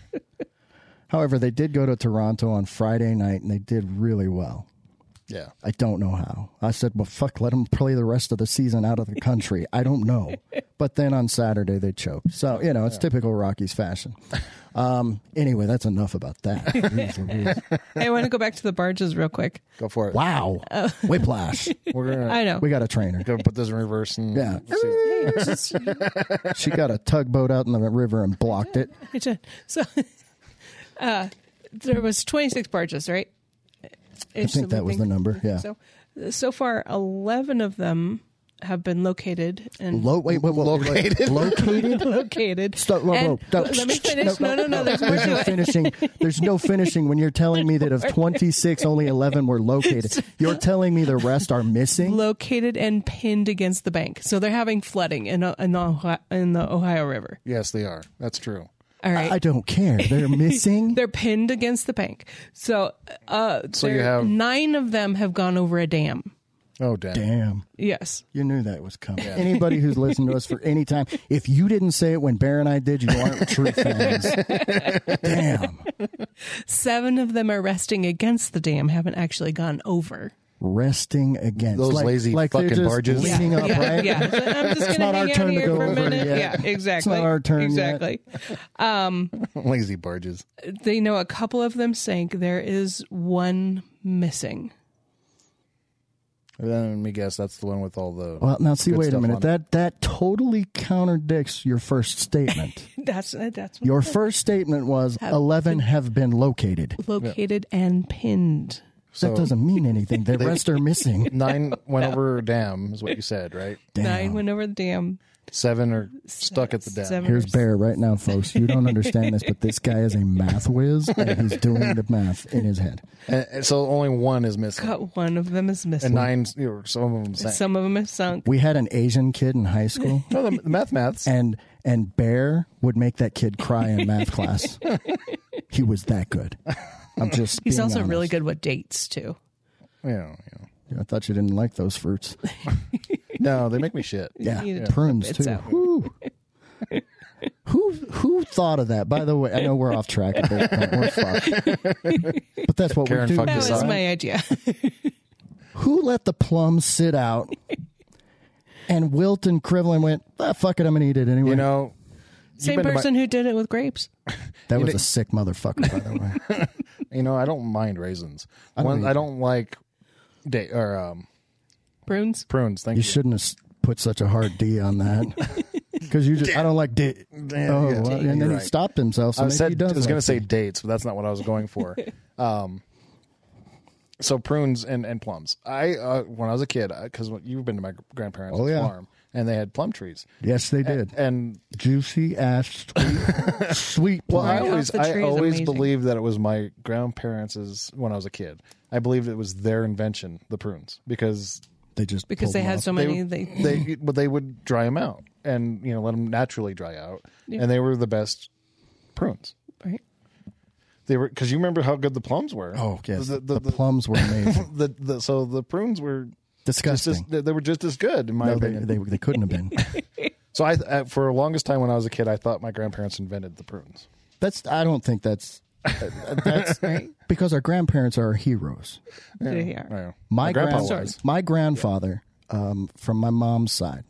However, they did go to Toronto on Friday night, and they did really well. Yeah. I don't know how. I said, well, fuck, let them play the rest of the season out of the country. I don't know. But then on Saturday, they choked. So, you know, it's typical Rockies fashion. Um, anyway, that's enough about that. Jeez Louise. Hey, I want to go back to the barges real quick. Go for it. Wow. Whiplash. We're going I know. We got a trainer. to put this in reverse. And Yeah. Hey, just- She got a tugboat out in the river and blocked it. so, uh, there was twenty-six barges, right? I think that was the number. Yeah. So, so far, eleven of them have been located and Lo- wait, wait, wait, Located. Wait, located? located. Stop, whoa, And- whoa, don't- let me finish. No, no, no. There's more There's no to it. finishing. There's no finishing when you're telling me that of twenty-six, only eleven were located. You're telling me the rest are missing? Located and pinned against the bank. So they're having flooding in, uh, in, the, Ohio, in the Ohio River. Yes, they are. That's true. All right. I don't care. They're missing. They're pinned against the bank. So, uh, So you there- have- nine of them have gone over a dam. Oh, damn. Damn. Yes. You knew that was coming. Anybody who's listened to us for any time, if you didn't say it when Bear and I did, you aren't true fans. Damn. Seven of them are resting against the dam, haven't actually gone over. Resting against. Those like, lazy like they're fucking just barges. leaning up, yeah, right? yeah. So I'm just It's going not our hang turn out to here go for a over minute. yet. Yeah, exactly. It's not our turn yet. Exactly. Lazy barges. They know a couple of them sank. There is one missing. Then let me guess, that's the one with all the. Well, now see, good wait a stuff minute. on it. That that totally contradicts your first statement. That's that's Your first statement was eleven have been located. located and pinned. So That doesn't mean anything. The rest are missing. nine went over a dam, is what you said, right? Damn. Nine went over the dam. Seven are stuck at the dad. Seven. Here's Bear right now, folks. You don't understand this, but this guy is a math whiz, and he's doing the math in his head. And, and so only one is missing. Got one of them is missing. And nine, you know, some of them sank. Some of them have sunk. We had an Asian kid in high school, No, the, the math maths. and and Bear would make that kid cry in math class. He was that good. I'm just. He's being also honest. really good with dates too. Yeah, yeah. I thought you didn't like those fruits. No, they make me shit. Yeah, You need to prunes spit too. out. Whew. Who who thought of that? By the way, I know we're off track a bit. but We're fucked. But that's what Karen we do. fucked That us was up. my idea. Who let the plums sit out and wilt and crivel and went, ah, fuck it, I'm going to eat it anyway? You know, you've Same been to my- person who did it with grapes. that you was know- a sick motherfucker, by the way. you know, I don't mind raisins. I don't One, either. I don't like da- or um, Prunes. prunes. Thank You you. shouldn't have s- put such a hard D on that. Because you just, I don't like D. Oh, yeah, well, you're and then he right. stopped himself. So I maybe said he does I was like going to say D. dates, but that's not what I was going for. um, so prunes and, and plums. I uh, when I was a kid, because you've been to my grandparents' Oh, yeah. farm, and they had plum trees. Yes, they did. And Juicy ass, sweet, sweet well, I plum. Right off always the I tree is always amazing. believed that it was my grandparents' when I was a kid. I believed it was their invention, the prunes, because They just Because pulled they them had off. so they many. They, they but they would dry them out and you know let them naturally dry out, Yeah. and they were the best prunes. right. They were because you remember how good the plums were. Oh, yes. the, The, the, the, plums were amazing. the, the so the prunes were just Disgusting. as, they, they were just as good in my no, they, opinion. they, they couldn't have been. so I uh, for the longest time when I was a kid, I thought my grandparents invented the prunes. That's. I don't think that's. That's because our grandparents are our heroes. They I are. know. My, grandpa grand- was. my grandfather, um, from my mom's side,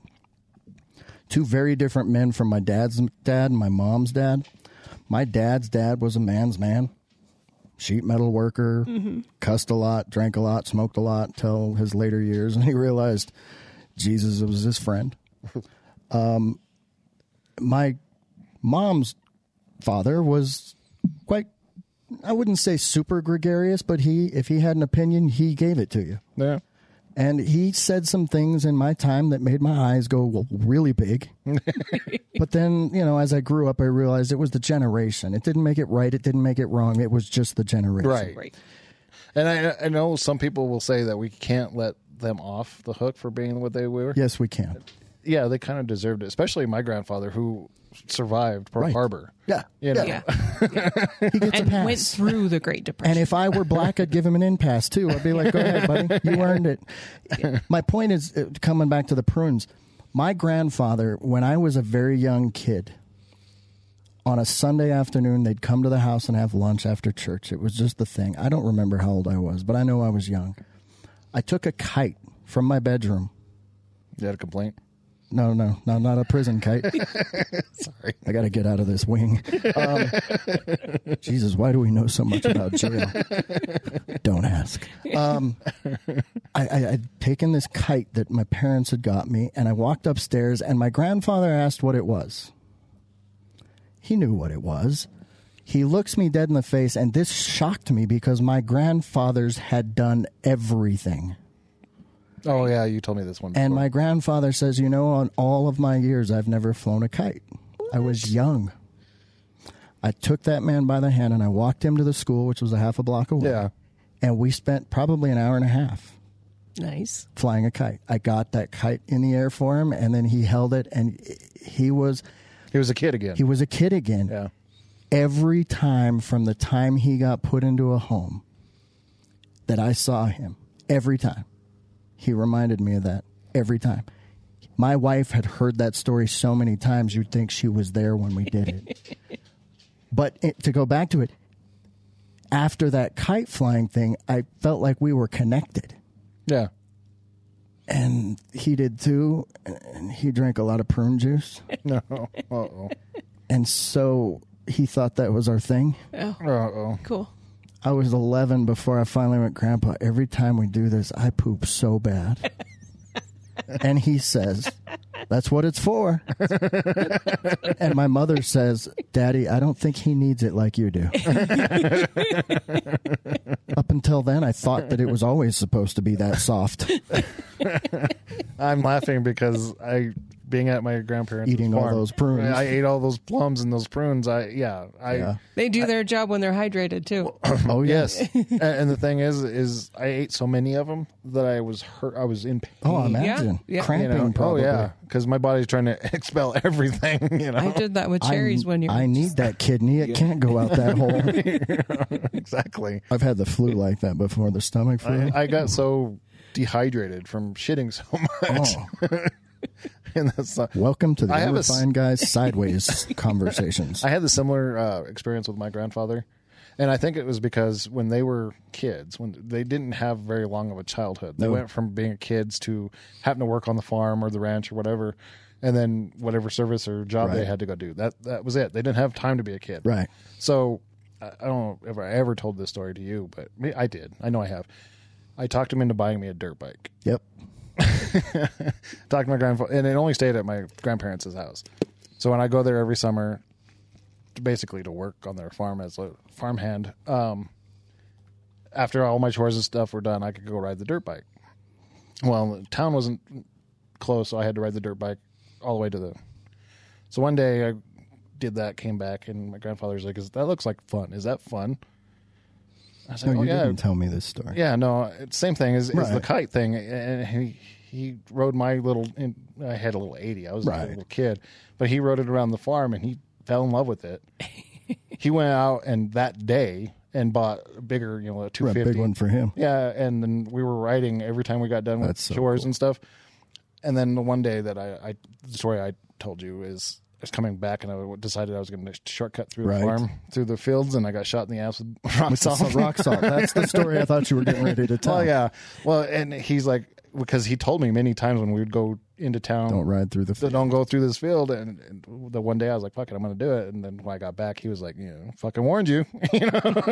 two very different men from my dad's dad and my mom's dad. My dad's dad was a man's man, sheet metal worker, cussed a lot, drank a lot, smoked a lot till his later years, and he realized Jesus was his friend. Um, my mom's father was quite, I wouldn't say super gregarious, but he, if he had an opinion, he gave it to you. Yeah. And he said some things in my time that made my eyes go well, really big. But then, you know, as I grew up, I realized it was the generation. It didn't make it right. It didn't make it wrong. It was just the generation. Right. Right. And I, I know some people will say that we can't let them off the hook for being what they were. Yes, we can. Yeah, they kind of deserved it, especially my grandfather who survived Pearl Right. Harbor. Yeah. You know? Yeah. He gets a And pass. went through the Great Depression. And if I were black, I'd give him an in pass too. I'd be like, go ahead, buddy. You earned it. My point is, uh, coming back to the prunes, my grandfather, when I was a very young kid, on a Sunday afternoon, they'd come to the house and have lunch after church. It was just the thing. I don't remember how old I was, but I know I was young. I took a kite from my bedroom. You had a complaint? No, no, no, not a prison kite. Sorry. I got to get out of this wing. Um, Jesus, why do we know so much about jail? Don't ask. Um, I, I, I'd taken this kite that my parents had got me, and I walked upstairs, and my grandfather asked what it was. He knew what it was. He looks me dead in the face, and this shocked me because my grandfathers had done everything. Oh, yeah, you told me this one before. And my grandfather says, you know, on all of my years, I've never flown a kite. I was young. I took that man by the hand and I walked him to the school, which was a half a block away. Yeah. And we spent probably an hour and a half Nice. flying a kite. I got that kite in the air for him, and then he held it, and he was He was a kid again. he was a kid again. Yeah. Every time from the time he got put into a home that I saw him, every time, he reminded me of that every time. My wife had heard that story so many times, you'd think she was there when we did it. But it, to go back to it, after that kite flying thing, I felt like we were connected. Yeah. And he did too. And he drank a lot of prune juice. No. Uh-oh. And so he thought that was our thing. Oh, Uh-oh. cool. I was eleven before I finally went, Grandpa, every time we do this, I poop so bad. And he says, that's what it's for. And my mother says, Daddy, I don't think he needs it like you do. Up until then, I thought that it was always supposed to be that soft. I'm laughing because I being at my grandparents' Eating all farm. those prunes. I ate all those plums and those prunes. I yeah. I Yeah. They do their job when they're hydrated too. Oh yes. and, and the thing is, is I ate so many of them that I was hurt. I was in pain. Oh, imagine Yeah, yeah. cramping. You know? Oh Probably. yeah, because my body's trying to expel everything. You know. I did that with cherries I, when you. I need that kidney. It can't go out that hole. exactly. I've had the flu like that before. The stomach flu. I, I got so dehydrated from shitting so much. Oh. and that's not, Welcome to the I have a s- Unrefined Guys Sideways conversations. I had the similar uh, experience with my grandfather, and I think it was because when they were kids, when they didn't have very long of a childhood, they No. went from being kids to having to work on the farm or the ranch or whatever, and then whatever service or job they Right. had to go do. That that was it. They didn't have time to be a kid. Right. So I I don't know if I ever told this story to you, but me- I did. I know I have. I talked him into buying me a dirt bike. Yep. Talked to my grandfather, and it only stayed at my grandparents' house. So when I go there every summer, basically to work on their farm as a farmhand, um, after all my chores and stuff were done, I could go ride the dirt bike. Well, the town wasn't close, so I had to ride the dirt bike all the way to the. So one day I did that, came back, and my grandfather's like, "Is that looks like fun? Is that fun?" I was No, like, "Oh you yeah, didn't tell me this story. yeah, no, it's same thing as, as the Right. kite thing." And he he rode my little. In, I had a little eighty. I was Right. a little kid, but he rode it around the farm, and he fell in love with it. He went out and that day and bought a bigger, you know, a two A fifty. big one for him. Yeah, and then we were riding every time we got done with That's so chores cool. and stuff. And then the one day that I, I the story I told you is I was coming back and I decided I was going to shortcut through Right. the farm, through the fields, and I got shot in the ass with rock salt. So rock salt. That's the story I thought you were getting ready to tell. Well, yeah. Well, and he's like, because he told me many times when we would go into town, Don't ride through the. so don't go through this field. And, and the one day I was like, fuck it, I'm going to do it. And then when I got back, he was like, you know, fucking warned you. you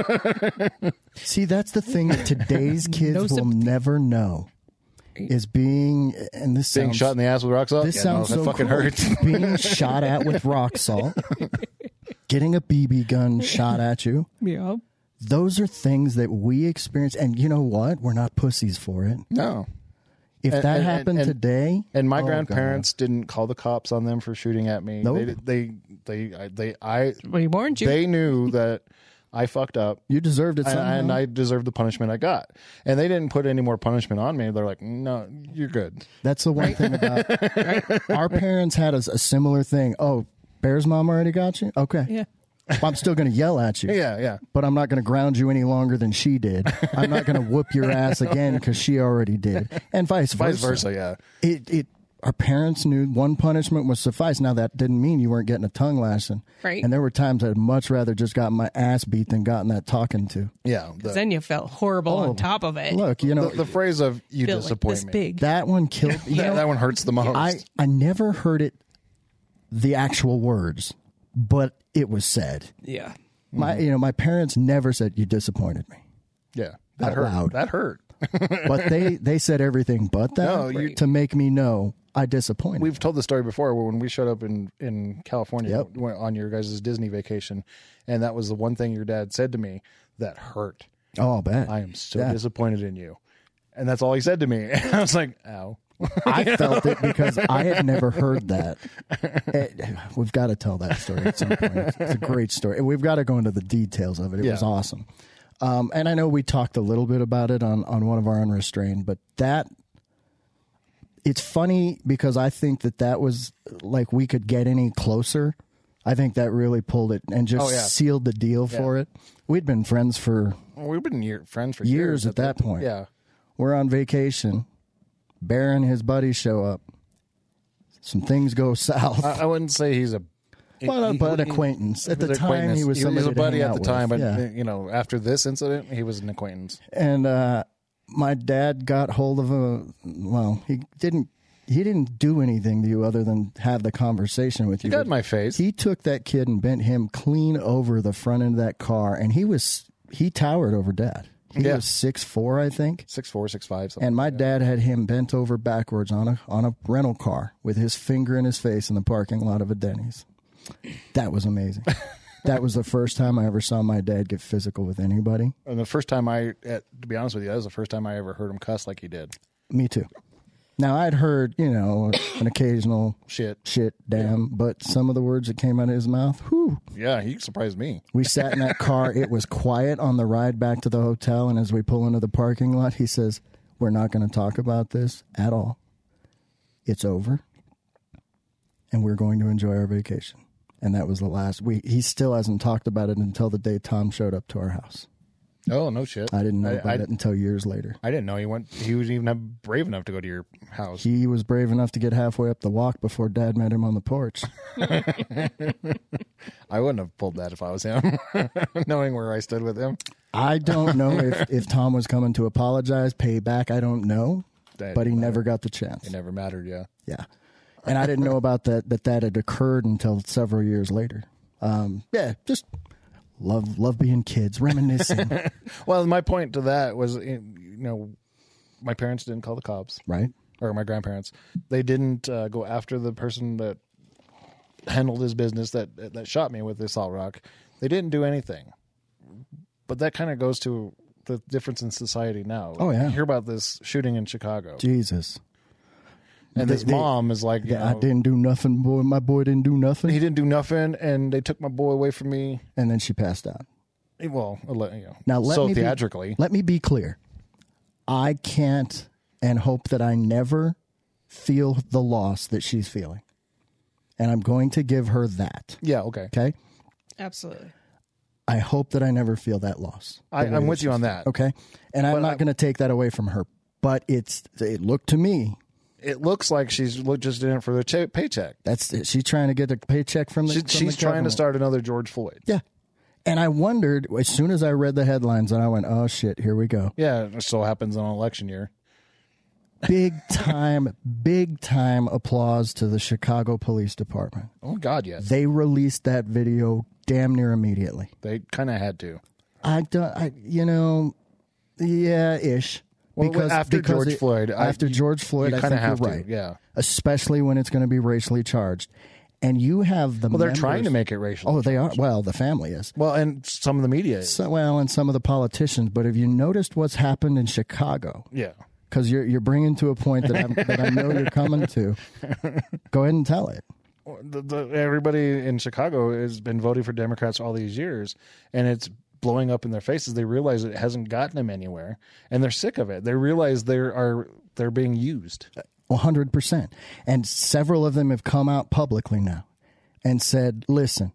know? See, that's the thing that today's kids No will sympathy. never know is being, and this Being sounds, shot in the ass with rock salt. this Yeah, sounds no, that so fucking cool. hurts. Being shot at with rock salt, getting a B B gun shot at you. yeah. Those are things that we experience, and you know what? We're not pussies for it. No. If And- that and- happened and- today, And my oh, grandparents didn't call the cops on them for shooting at me. Nope. They, they, they, I- they, I, We warned you. they knew that I fucked up. God, you deserved it And, somehow. and I deserved the punishment I got. And they didn't put any more punishment on me. They're like, no, you're good. That's the one thing about our parents had a, a similar thing. Oh, Bear's mom already got you? Okay. Yeah. Well, I'm still going to yell at you. Yeah, yeah. But I'm not going to ground you any longer than she did. I'm not going to whoop your ass again because she already did. And vice versa. Vice versa, yeah. It, it, our parents knew one punishment was suffice. Now, that didn't mean you weren't getting a tongue lashing. Right. And there were times I'd much rather just gotten my ass beat than gotten that talking to. Yeah. The, Then you felt horrible Oh, on top of it. Look, you know, the, the phrase of you Feel like disappoint this me. big. that one killed. You Yeah, know, that one hurts the most. I, I never heard it, the actual words, but it was said. Yeah. My, you know, my parents never said you disappointed me, yeah. That out hurt. loud. That hurt. but they they said everything but that No, you- to make me know I disappointed. We've told the story before where when we showed up in, in California Yep. went on your guys' Disney vacation, and that was the one thing your dad said to me that hurt. oh, I'll bet. I am so Yeah. disappointed in you. And that's all he said to me. And I was like, ow. I felt it because I had never heard that. It- we've got to tell that story at some point. It's a great story. And we've got to go into the details of it. It Yeah. was awesome. Um, and I know we talked a little bit about it on, on one of our Unrestrained, but that, it's funny because I think that that was like we could get any closer. I think that really pulled it and just Oh, yeah. sealed the deal for it. We'd been friends for We've been year, friends for years years. at that point. Yeah. We're on vacation. Bear and his buddies show up. Some things go south. I, I wouldn't say he's a but, he- but he- acquaintance. At he the was an time, he acquaintance. was he somebody was a to buddy hang at out the time, with. but Yeah. you know, after this incident, he was an acquaintance. And uh, my dad got hold of a. Well, he didn't. He didn't do anything to you other than have the conversation with you. He got But in my face. He took that kid and bent him clean over the front end of that car, and he was he towered over Dad. He Yeah. was six four, I think. Six four, six five. Something And my like that. dad had him bent over backwards on a on a rental car with his finger in his face in the parking lot of a Denny's. That was amazing. That was the first time I ever saw my dad get physical with anybody. And the first time I, at, to be honest with you, that was the first time I ever heard him cuss like he did. Me too. Now, I'd heard, you know, an occasional Shit. shit, damn, but some of the words that came out of his mouth, whew. Yeah, he surprised me. We sat in that car. It was quiet on the ride back to the hotel, and as we pull into the parking lot, he says, we're not going to talk about this at all. It's over, and we're going to enjoy our vacation. And that was the last. We He still hasn't talked about it until the day Tom showed up to our house. Oh, no shit. I didn't know I, about I, it until years later. I didn't know he went. He was even brave enough to go to your house. He was brave enough to get halfway up the walk before Dad met him on the porch. I wouldn't have pulled that if I was him, knowing where I stood with him. I don't know if, if Tom was coming to apologize, pay back. I don't know, That but he didn't never matter. got the chance. It never mattered, yeah. Yeah. And I didn't know about that, that that had occurred until several years later. Um, yeah, just love love being kids, reminiscing, Well, my point to that was, you know, my parents didn't call the cops, right? or my grandparents. They didn't uh, go after the person that handled his business that that shot me with the assault rock. They didn't do anything. But that kind of goes to the difference in society now. Oh, yeah. You hear about this shooting in Chicago. Jesus. And They- this they- mom is like, you Yeah, I know, didn't do nothing, boy. My boy didn't do nothing. he didn't do nothing, and they took my boy away from me. And then she passed out. Well, you know, Now, let so me be- theatrically. Let me be clear. I can't and hope that I never feel the loss that she's feeling. And I'm going to give her that. Yeah, okay. Okay? Absolutely. I hope that I never feel that loss. I, The way I'm that with you she's on feeling. that. Okay? And I'm But not I- going to take that away from her. But it's it looked to me, It looks like she's look- just in it for the cha- paycheck. that's she's trying to get a paycheck from the She, from she's the trying to government. start another George Floyd. Yeah. And I wondered, as soon as I read the headlines, and I went, oh, shit, here we go. Yeah, it so happens on election year. Big time, big time applause to the Chicago Police Department. Oh, God, yes. They released that video damn near immediately. They kind of had to. I don't, I, you know, yeah, ish. Well, after George it- Floyd, I- after you- George Floyd, you I kinda think you're have to, right. yeah. Especially when it's going to be racially charged, and you have the. Well, they're members- trying to make it racial. Oh, they are. Well, the family is. Well, and some of the media is. So, well, and some of the politicians. But have you noticed what's happened in Chicago? Yeah. Because you're you're bringing to a point that, I'm, that I know you're coming to. Go ahead and tell it. The, the, everybody in Chicago has been voting for Democrats all these years, and it's blowing up in their faces. They realize it hasn't gotten them anywhere, and they're sick of it. They realize they are they're being used. one hundred percent. And several of them have come out publicly now and said, listen,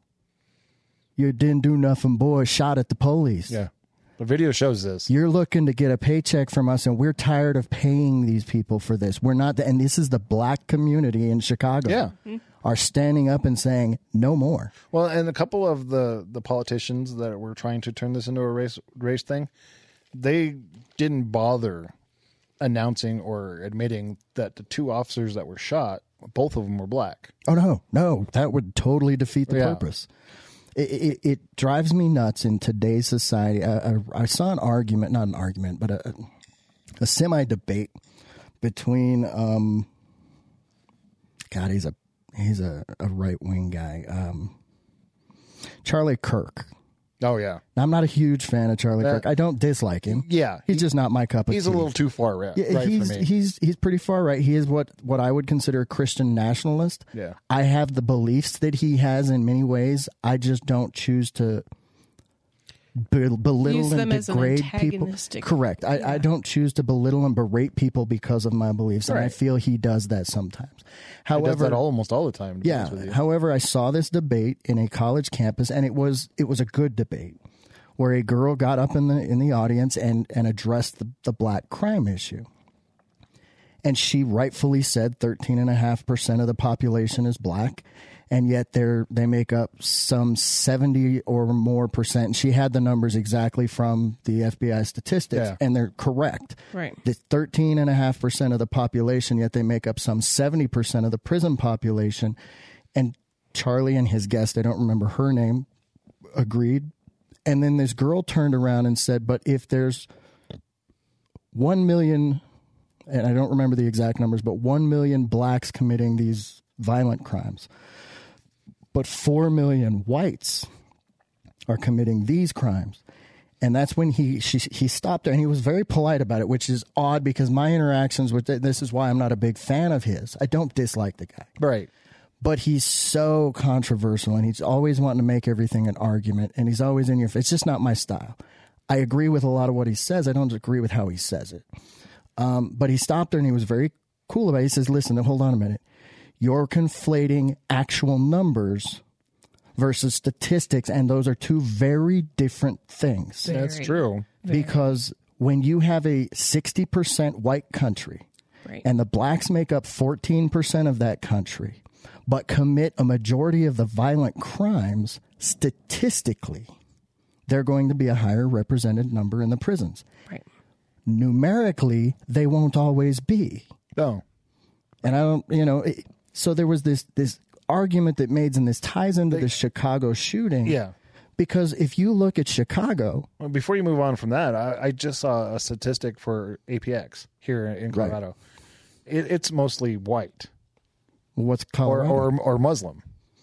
you didn't do nothing, boy, shot at the police. Yeah. The video shows this. You're looking to get a paycheck from us, and we're tired of paying these people for this. We're not, and this is the black community in Chicago. Yeah. Are standing up and saying, no more. Well, and a couple of the, the politicians that were trying to turn this into a race race thing, they didn't bother announcing or admitting that the two officers that were shot, both of them were black. Oh, no, no, that would totally defeat the Yeah. purpose. It, it, it drives me nuts in today's society. I, I, I saw an argument, not an argument, but a, a semi-debate between, um, God, he's a he's a, a right-wing guy, um, Charlie Kirk. Oh, yeah. Now, I'm not a huge fan of Charlie That- Kirk. I don't dislike him. Yeah. He's just not my cup of He's tea. a little too far right, Yeah, right he's for me. he's he's pretty far right. He is what, what I would consider a Christian nationalist. Yeah. I have the beliefs that he has in many ways. I just don't choose to be- belittle Use and them as an degrade people. antagonistic- Correct. I, I Yeah. don't choose to belittle and berate people because of my beliefs, and I Right. feel he does that sometimes. He does However, that almost all the time. To be honest with yeah. you. However, I saw this debate in a college campus, and it was it was a good debate, where a girl got up in the in the audience and and addressed the, the black crime issue. And she rightfully said thirteen and a half percent of the population is black, and yet they're they make up some seventy or more percent. And she had the numbers exactly from the F B I statistics, Yeah. and they're correct. Right. The thirteen and a half percent of the population, yet they make up some seventy percent of the prison population. And Charlie and his guest, I don't remember her name, agreed. And then this girl turned around and said, but if there's one million, and I don't remember the exact numbers, but one million blacks committing these violent crimes, but four million whites are committing these crimes, And that's when he she, he stopped her, and he was very polite about it, which is odd because my interactions with th- this is why I'm not a big fan of his. I don't dislike the guy. Right. But he's so controversial, and he's always wanting to make everything an argument, and he's always in your face. It's just not my style. I agree with a lot of what he says. I don't agree with how he says it. Um, but he stopped her, and he was very cool about it. He says, listen, hold on a minute. You're conflating actual numbers versus statistics, and those are two very different things. Very, That's true. very. Because when you have a sixty percent white country, Right. and the blacks make up fourteen percent of that country, but commit a majority of the violent crimes, statistically, they're going to be a higher represented number in the prisons. Right. Numerically, they won't always be. No. And I don't, you know, it, so there was this this argument that made, and this ties into the Chicago shooting. Yeah. Because if you look at Chicago, Well, before you move on from that, I, I just saw a statistic for A P X here in Colorado. It, it's mostly white what's or, Colorado? or or Muslim.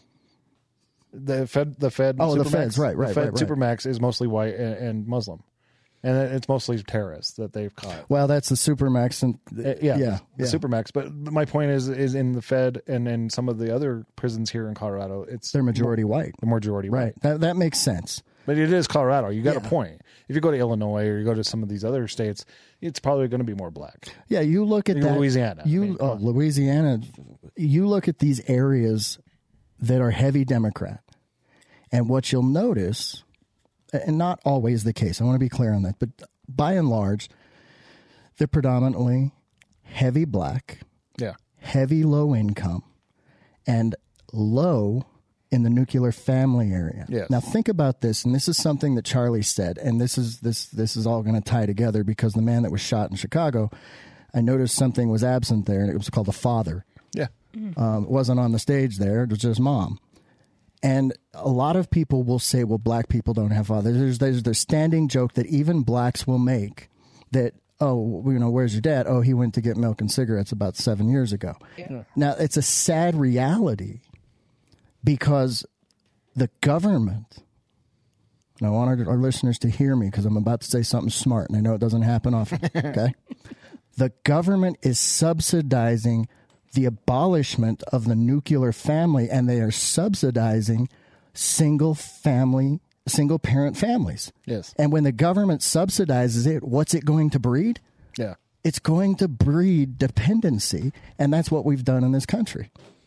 The Fed, the Fed, Oh, the Supermax- Feds, right, right, the Fed right, right. Supermax is mostly white and, and Muslim, and it's mostly terrorists that they've caught. Well, that's the Supermax. And, Uh, yeah, yeah, the yeah. Supermax. But my point is, is in the Fed and in some of the other prisons here in Colorado, it's They're majority white. the majority white. Right. That, that makes sense. But it is Colorado. You got Yeah. a point. If you go to Illinois or you go to some of these other states, it's probably going to be more black. Yeah, you look at that. Louisiana. You I mean, oh, Louisiana. You look at these areas that are heavy Democrat, and what you'll notice, and not always the case. I want to be clear on that, but by and large, they're predominantly heavy black, Yeah. heavy low income, and low in the nuclear family area. Yes. Now think about this, and this is something that Charlie said, and this is this this is all going to tie together because the man that was shot in Chicago, I noticed something was absent there, and it was called the father. Yeah. Um, it wasn't on the stage there; it was just mom. And a lot of people will say, "Well, black people don't have fathers." There's there's the standing joke that even blacks will make that. Oh, you know, where's your dad? Oh, he went to get milk and cigarettes about seven years ago. Yeah. Now, it's a sad reality because the government, and I want our, our listeners to hear me because I'm about to say something smart, and I know it doesn't happen often, okay? The government is subsidizing the abolishment of the nuclear family, and they are subsidizing single family, single parent families. Yes. And when the government subsidizes it, what's it going to breed? Yeah. It's going to breed dependency, and that's what we've done in this country.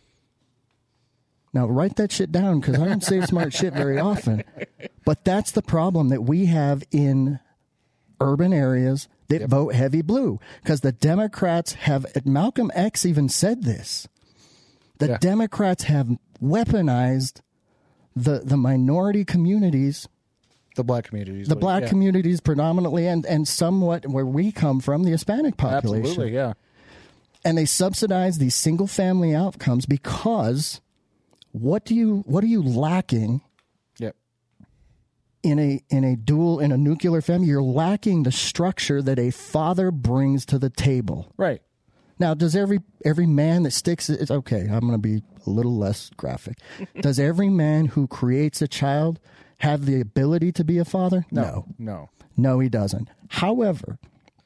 Now, write that shit down because I don't say smart shit very often. But that's the problem that we have in urban areas that Yep. vote heavy blue because the Democrats have, Malcolm X even said this, the Yeah. Democrats have weaponized the, the minority communities, The black communities. the black yeah. communities predominantly, and, and somewhat where we come from, the Hispanic population. Absolutely, yeah. And they subsidize these single family outcomes because what do you what are you lacking Yep. in a in a dual in a nuclear family? You're lacking the structure that a father brings to the table. Right. Now, does every every man that sticks it's okay, I'm going to be a little less graphic. Does every man who creates a child have the ability to be a father? No. No. No, he doesn't. However,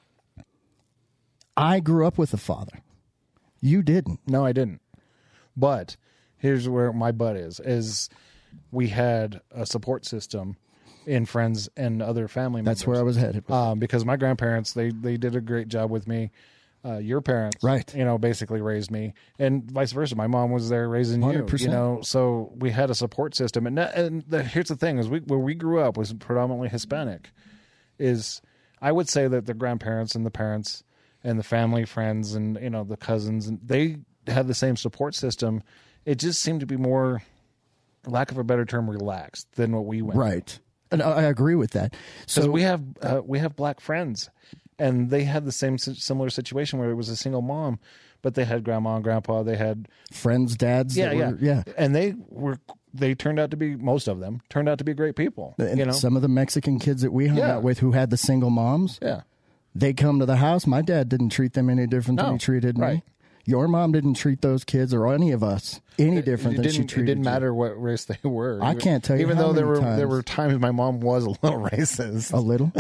I grew up with a father. You didn't. No, I didn't. But here's where my butt is, is we had a support system in friends and other family members. That's where I was headed with Um, because my grandparents, they, they did a great job with me. Uh, your parents, Right. you know, basically raised me, and vice versa. My mom was there raising one hundred you, you percent. know. So we had a support system, and, that, and the, here's the thing: is we where we grew up was predominantly Hispanic. Is I would say that the grandparents and the parents and the family, friends, and you know the cousins, and they had the same support system. It just seemed to be more, lack of a better term, relaxed than what we went. Right. And I I agree with that. Because So we have uh, we have black friends, and they had the same si- similar situation where it was a single mom, but they had grandma and grandpa. They had friends, dads. yeah, that yeah, were, yeah. and they were they turned out to be most of them turned out to be great people. And you know, some of the Mexican kids that we hung Yeah. out with who had the single moms, yeah, they come to the house. My dad didn't treat them any different than No, he treated me. right. Your mom didn't treat those kids or any of us any different it than she didn't, treated it didn't you. matter what race they were. I can't tell you Even how though there many were times. there were times my mom was a little racist. A little.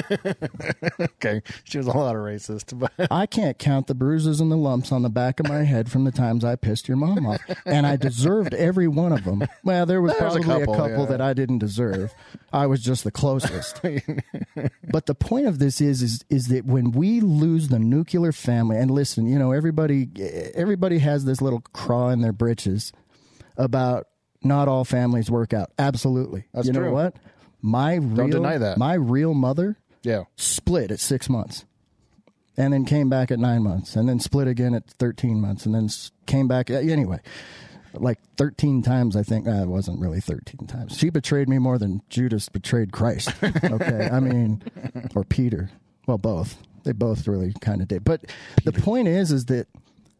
Okay, she was a lot of racist, but I can't count the bruises and the lumps on the back of my head from the times I pissed your mom off, and I deserved every one of them. Well, there was There's a probably a couple, couple, yeah. that I didn't deserve. I was just the closest. But the point of this is, is, is that when we lose the nuclear family, and listen, you know, everybody, everybody has this little craw in their britches about not all families work out. Absolutely. That's you know true. what? My real, deny that. My real mother yeah, split at six months and then came back at nine months and then split again at thirteen months and then s- came back. Anyway, like thirteen times, I think. Uh, it wasn't really thirteen times. She betrayed me more than Judas betrayed Christ. Okay. I mean, or Peter. Well, both. They both really kind of did. But the point is, is that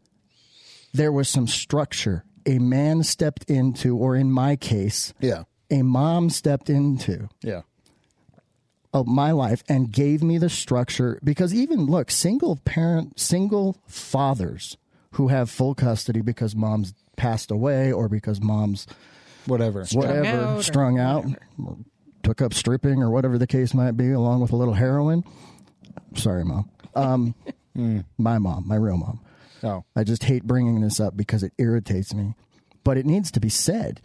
there was some structure. A man stepped into, or in my case, yeah, a mom stepped into yeah. of my life and gave me the structure. Because even look, single parent, single fathers who have full custody because mom's passed away or because mom's Whatever. whatever out or strung out, or took up stripping or whatever the case might be, along with a little heroin. Sorry, mom. Um, my mom, my real mom. Oh, I just hate bringing this up because it irritates me, but it needs to be said.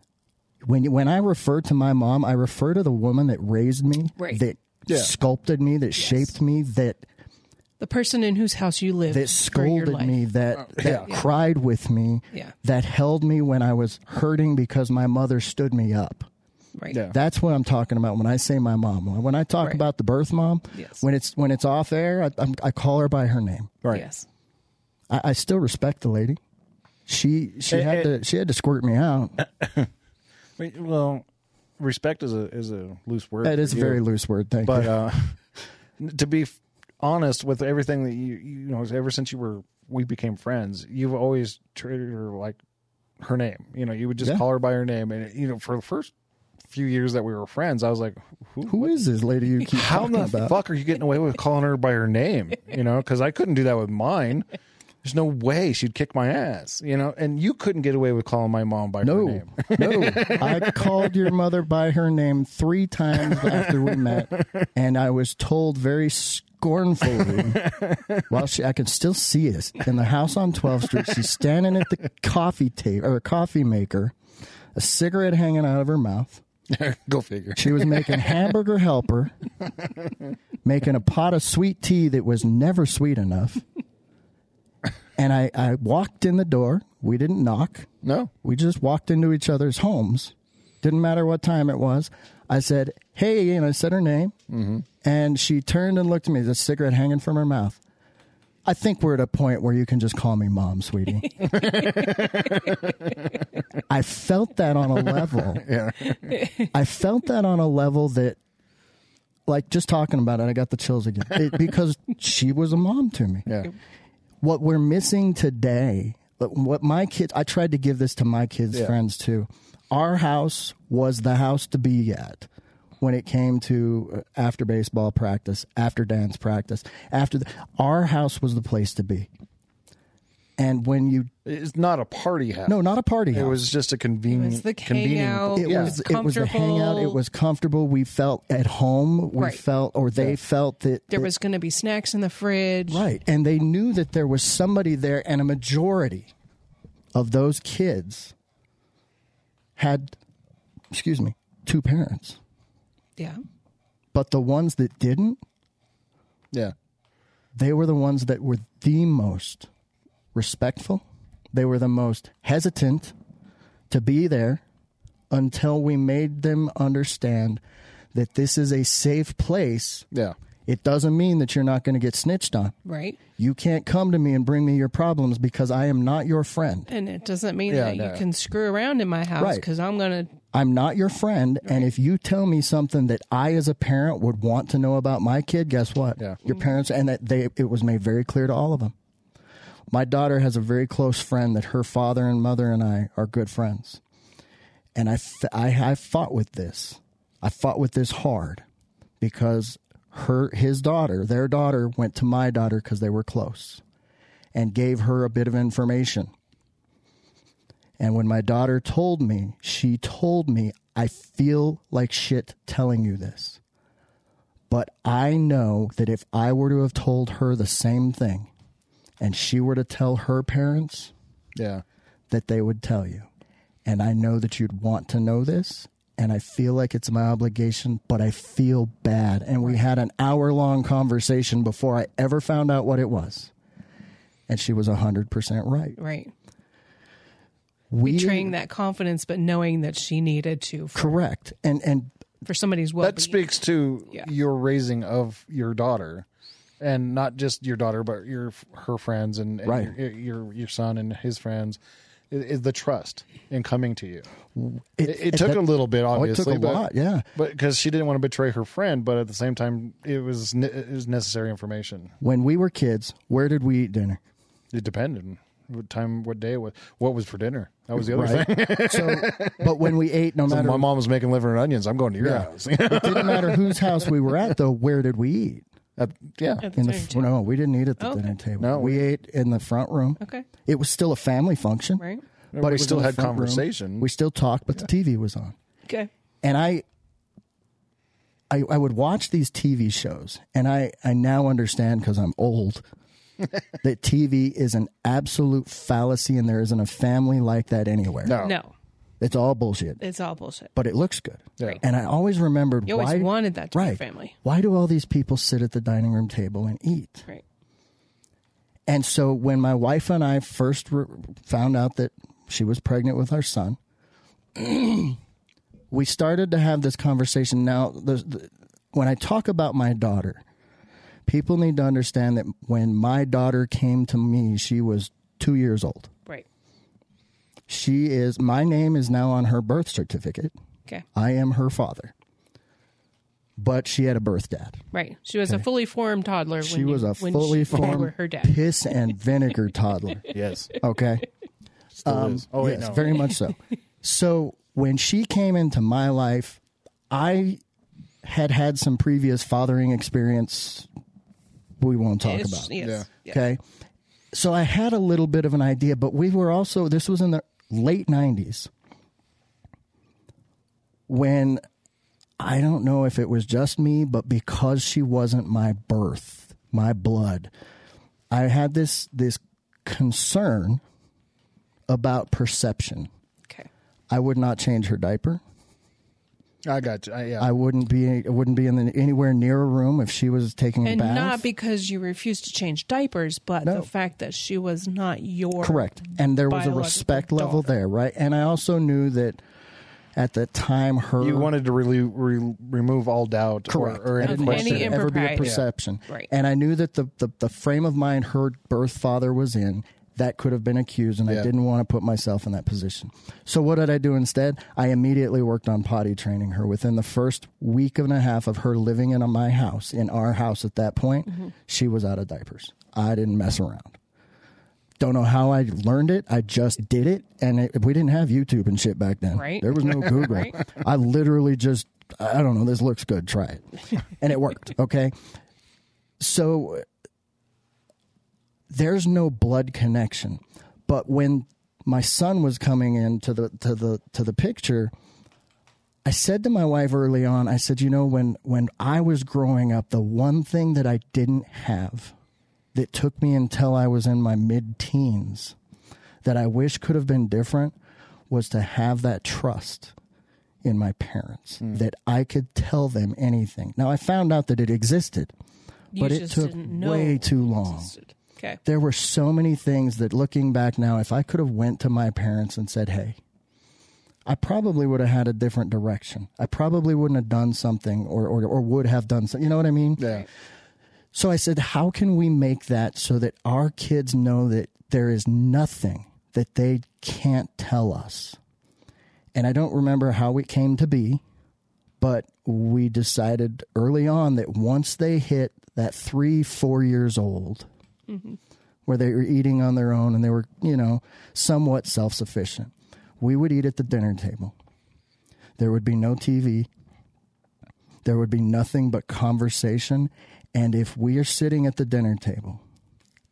When when I refer to my mom, I refer to the woman that raised me, Right. that Yeah. sculpted me, that shaped me, that The person in whose house you live that for your scolded life. me, that that yeah. cried with me, Yeah. that held me when I was hurting because my mother stood me up. Right. Yeah. That's what I'm talking about when I say my mom. When I talk Right. about the birth mom, Yes. when it's when it's off air, I, I'm, I call her by her name. right. Yes. I, I still respect the lady. She she Eh, had eh. to she had to squirt me out. Wait, Well, respect is a is a loose word. That is a for you. very loose word. Thank But you. uh, to be f- honest with everything that you you know, ever since you were we became friends, you've always treated her like her name. You know, you would just Yeah. call her by her name, and you know, for the first few years that we were friends, I was like, who, Who is this lady you keep how in talking the about? fuck are you getting away with calling her by her name? You know, because I couldn't do that with mine. There's no way she'd kick my ass. You know, and you couldn't get away with calling my mom by her No, name. no. I called your mother by her name three times after we met, and I was told very scornfully, while she, I can still see it in the house on twelfth Street. She's standing at the coffee table or coffee maker, a cigarette hanging out of her mouth. Go figure. She was making hamburger helper, making a pot of sweet tea that was never sweet enough. And I, I walked in the door. We didn't knock. No. We just walked into each other's homes. Didn't matter what time it was. I said, hey, and I said her name. Mm-hmm. And she turned and looked at me, the cigarette hanging from her mouth. I think we're at a point where you can just call me mom, sweetie. I felt that on a level. Yeah. I felt that on a level that, like, just talking about it, I got the chills again. It, because she was a mom to me. Yeah. What we're missing today, what my kids, I tried to give this to my kids' Yeah. friends too. Our house was the house to be at when it came to after baseball practice, after dance practice, after the, our house was the place to be. And when you, It's not a party house. no, not a party house. It was just a convenient. It was the convening- hangout. It Yeah. was It it was the hangout. It was comfortable. We felt at home. We Right. felt, or they felt that There that- was going to be snacks in the fridge. right, and they knew that there was somebody there, and a majority of those kids had, excuse me, two parents. Yeah. But the ones that didn't, Yeah. they were the ones that were the most respectful. They were the most hesitant to be there until we made them understand that this is a safe place. Yeah. It doesn't mean that you're not going to get snitched on. Right. You can't come to me and bring me your problems because I am not your friend. And it doesn't mean Yeah, that no. you can screw around in my house Right. because I'm going to. I'm not your friend. And if you tell me something that I, as a parent, would want to know about my kid, guess what? Yeah. Your parents, and that they, it was made very clear to all of them. My daughter has a very close friend that her father and mother and I are good friends. And I, f- I, I fought with this. I fought with this hard because her, his daughter, their daughter went to my daughter because they were close. and gave her a bit of information. And when my daughter told me, she told me, I feel like shit telling you this. But I know that if I were to have told her the same thing and she were to tell her parents, Yeah. that they would tell you. And I know that you'd want to know this. And I feel like it's my obligation, but I feel bad. And we had an hour-long conversation before I ever found out what it was. And she was one hundred percent right. Right. We, Betraying that confidence, but knowing that she needed to for, Correct. And and for somebody's well-being. That speaks to Yeah. your raising of your daughter, and not just your daughter, but your her friends and, and Right. your, your your son and his friends. Is, is the trust in coming to you? it, It, it took that- a little bit, oh, it obviously, took a but, lot, yeah. But because she didn't want to betray her friend, but at the same time, it was ne- it was necessary information. When we were kids, where did we eat dinner? It depended what time, what day, what what was for dinner. That was the other thing. Right? So, but when we ate, no So matter my mom was making liver and onions. I'm going to your Yeah. house. it didn't matter whose house we were at, though. Where did we eat? At- yeah. At the In the dinner f- table. no, we didn't eat at the Oh, okay. dinner table. No. We ate in the front room. Okay. It was still a family function, Right. but We it was still in the had front room. conversation. We still talked, but the T V was on. Okay. And I, I, I would watch these T V shows, and I, I now understand because I'm old that T V is an absolute fallacy, and there isn't a family like that anywhere. No. No, It's all bullshit, it's all bullshit. but it looks good. Yeah. And I always remembered You always why wanted that to be your right, family. Why do all these people sit at the dining room table and eat? Right. And so when my wife and I first re- found out that she was pregnant with our son, we started to have this conversation. Now, the, the, when I talk about my daughter, people need to understand that when my daughter came to me, she was two years old. Right. She is, my name is now on her birth certificate. Okay. I am her father. But she had a birth dad. Right. She was a fully formed toddler. She when you, was a when fully she, when you were formed her dad. piss and vinegar toddler. Yes. Okay? Still is. Oh, wait, yes, no. very much so. So when she came into my life, I had had some previous fathering experience we won't talk Ish, about. Yes. Yeah. Yeah. Okay? So I had a little bit of an idea, but we were also, this was in the late nineties when I don't know if it was just me, but because she wasn't my birth, my blood, I had this this concern about perception. Okay. I would not change her diaper. I got you. I, yeah. I wouldn't be I wouldn't be in the, anywhere near a room if she was taking And a bath. not because you refused to change diapers, but No. the fact that she was not your Correct. And there was a biological respect level daughter. there, right? And I also knew that at the time her you wanted to really re- remove all doubt correct or, or I any didn't Of want question. any there to ever be a impropriety. perception. Yeah. Right. And I knew that the, the, the frame of mind her birth father was in, that could have been accused, and Yeah. I didn't want to put myself in that position. So what did I do instead? I immediately worked on potty training her. Within the first week and a half of her living in my house, in our house at that point, Mm-hmm. she was out of diapers. I didn't mess around. Don't know how I learned it. I just did it, and it, we didn't have YouTube and shit back then. Right. There was no Google. Right. I literally just, I don't know, this looks good. Try it, and it worked. Okay, so there's no blood connection, but when my son was coming into the to the to the picture, I said to my wife early on, I said, you know, when when I was growing up, the one thing that I didn't have that took me until I was in my mid-teens that I wish could have been different was to have that trust in my parents, that I could tell them anything. Now, I found out that it existed, You but it just took didn't know way it too long. existed. Okay. There were so many things that, looking back now, if I could have went to my parents and said, hey, I probably would have had a different direction. I probably wouldn't have done something or, or, or would have done something. You know what I mean? Yeah. So I said, how can we make that so that our kids know that there is nothing that they can't tell us? And I don't remember how it came to be, but we decided early on that once they hit that three, four years old, mm-hmm. where they were eating on their own and they were, you know, somewhat self-sufficient, we would eat at the dinner table. There would be no T V. There would be nothing but conversation. And if we are sitting at the dinner table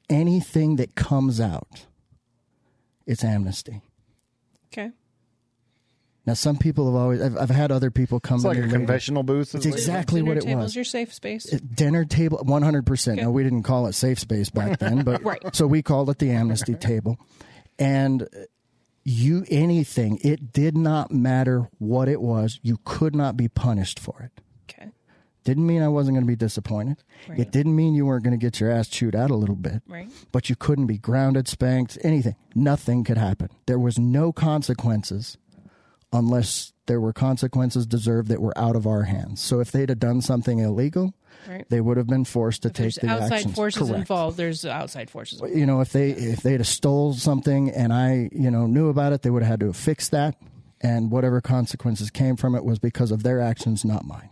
anything that comes out, it's amnesty. Okay. Now, some people have always, I've, I've had other people come It's to like me a later. confessional booth. It's exactly Dinner what it table's was. your safe space. Dinner table, one hundred percent. Okay. Now, we didn't call it safe space back then, but Right. so we called it the amnesty table. And you, anything, it did not matter what it was, you could not be punished for it. Okay. Didn't mean I wasn't going to be disappointed. Right. It didn't mean you weren't going to get your ass chewed out a little bit. Right. But you couldn't be grounded, spanked, anything. Nothing could happen. There was no consequences unless there were consequences deserved that were out of our hands. So if they'd have done something illegal, Right. they would have been forced to If take there's the outside actions. forces Correct. involved, there's outside forces. You know, if they if they'd have stole something and I, you know, knew about it, they would have had to have fixed that. And whatever consequences came from it was because of their actions, not mine.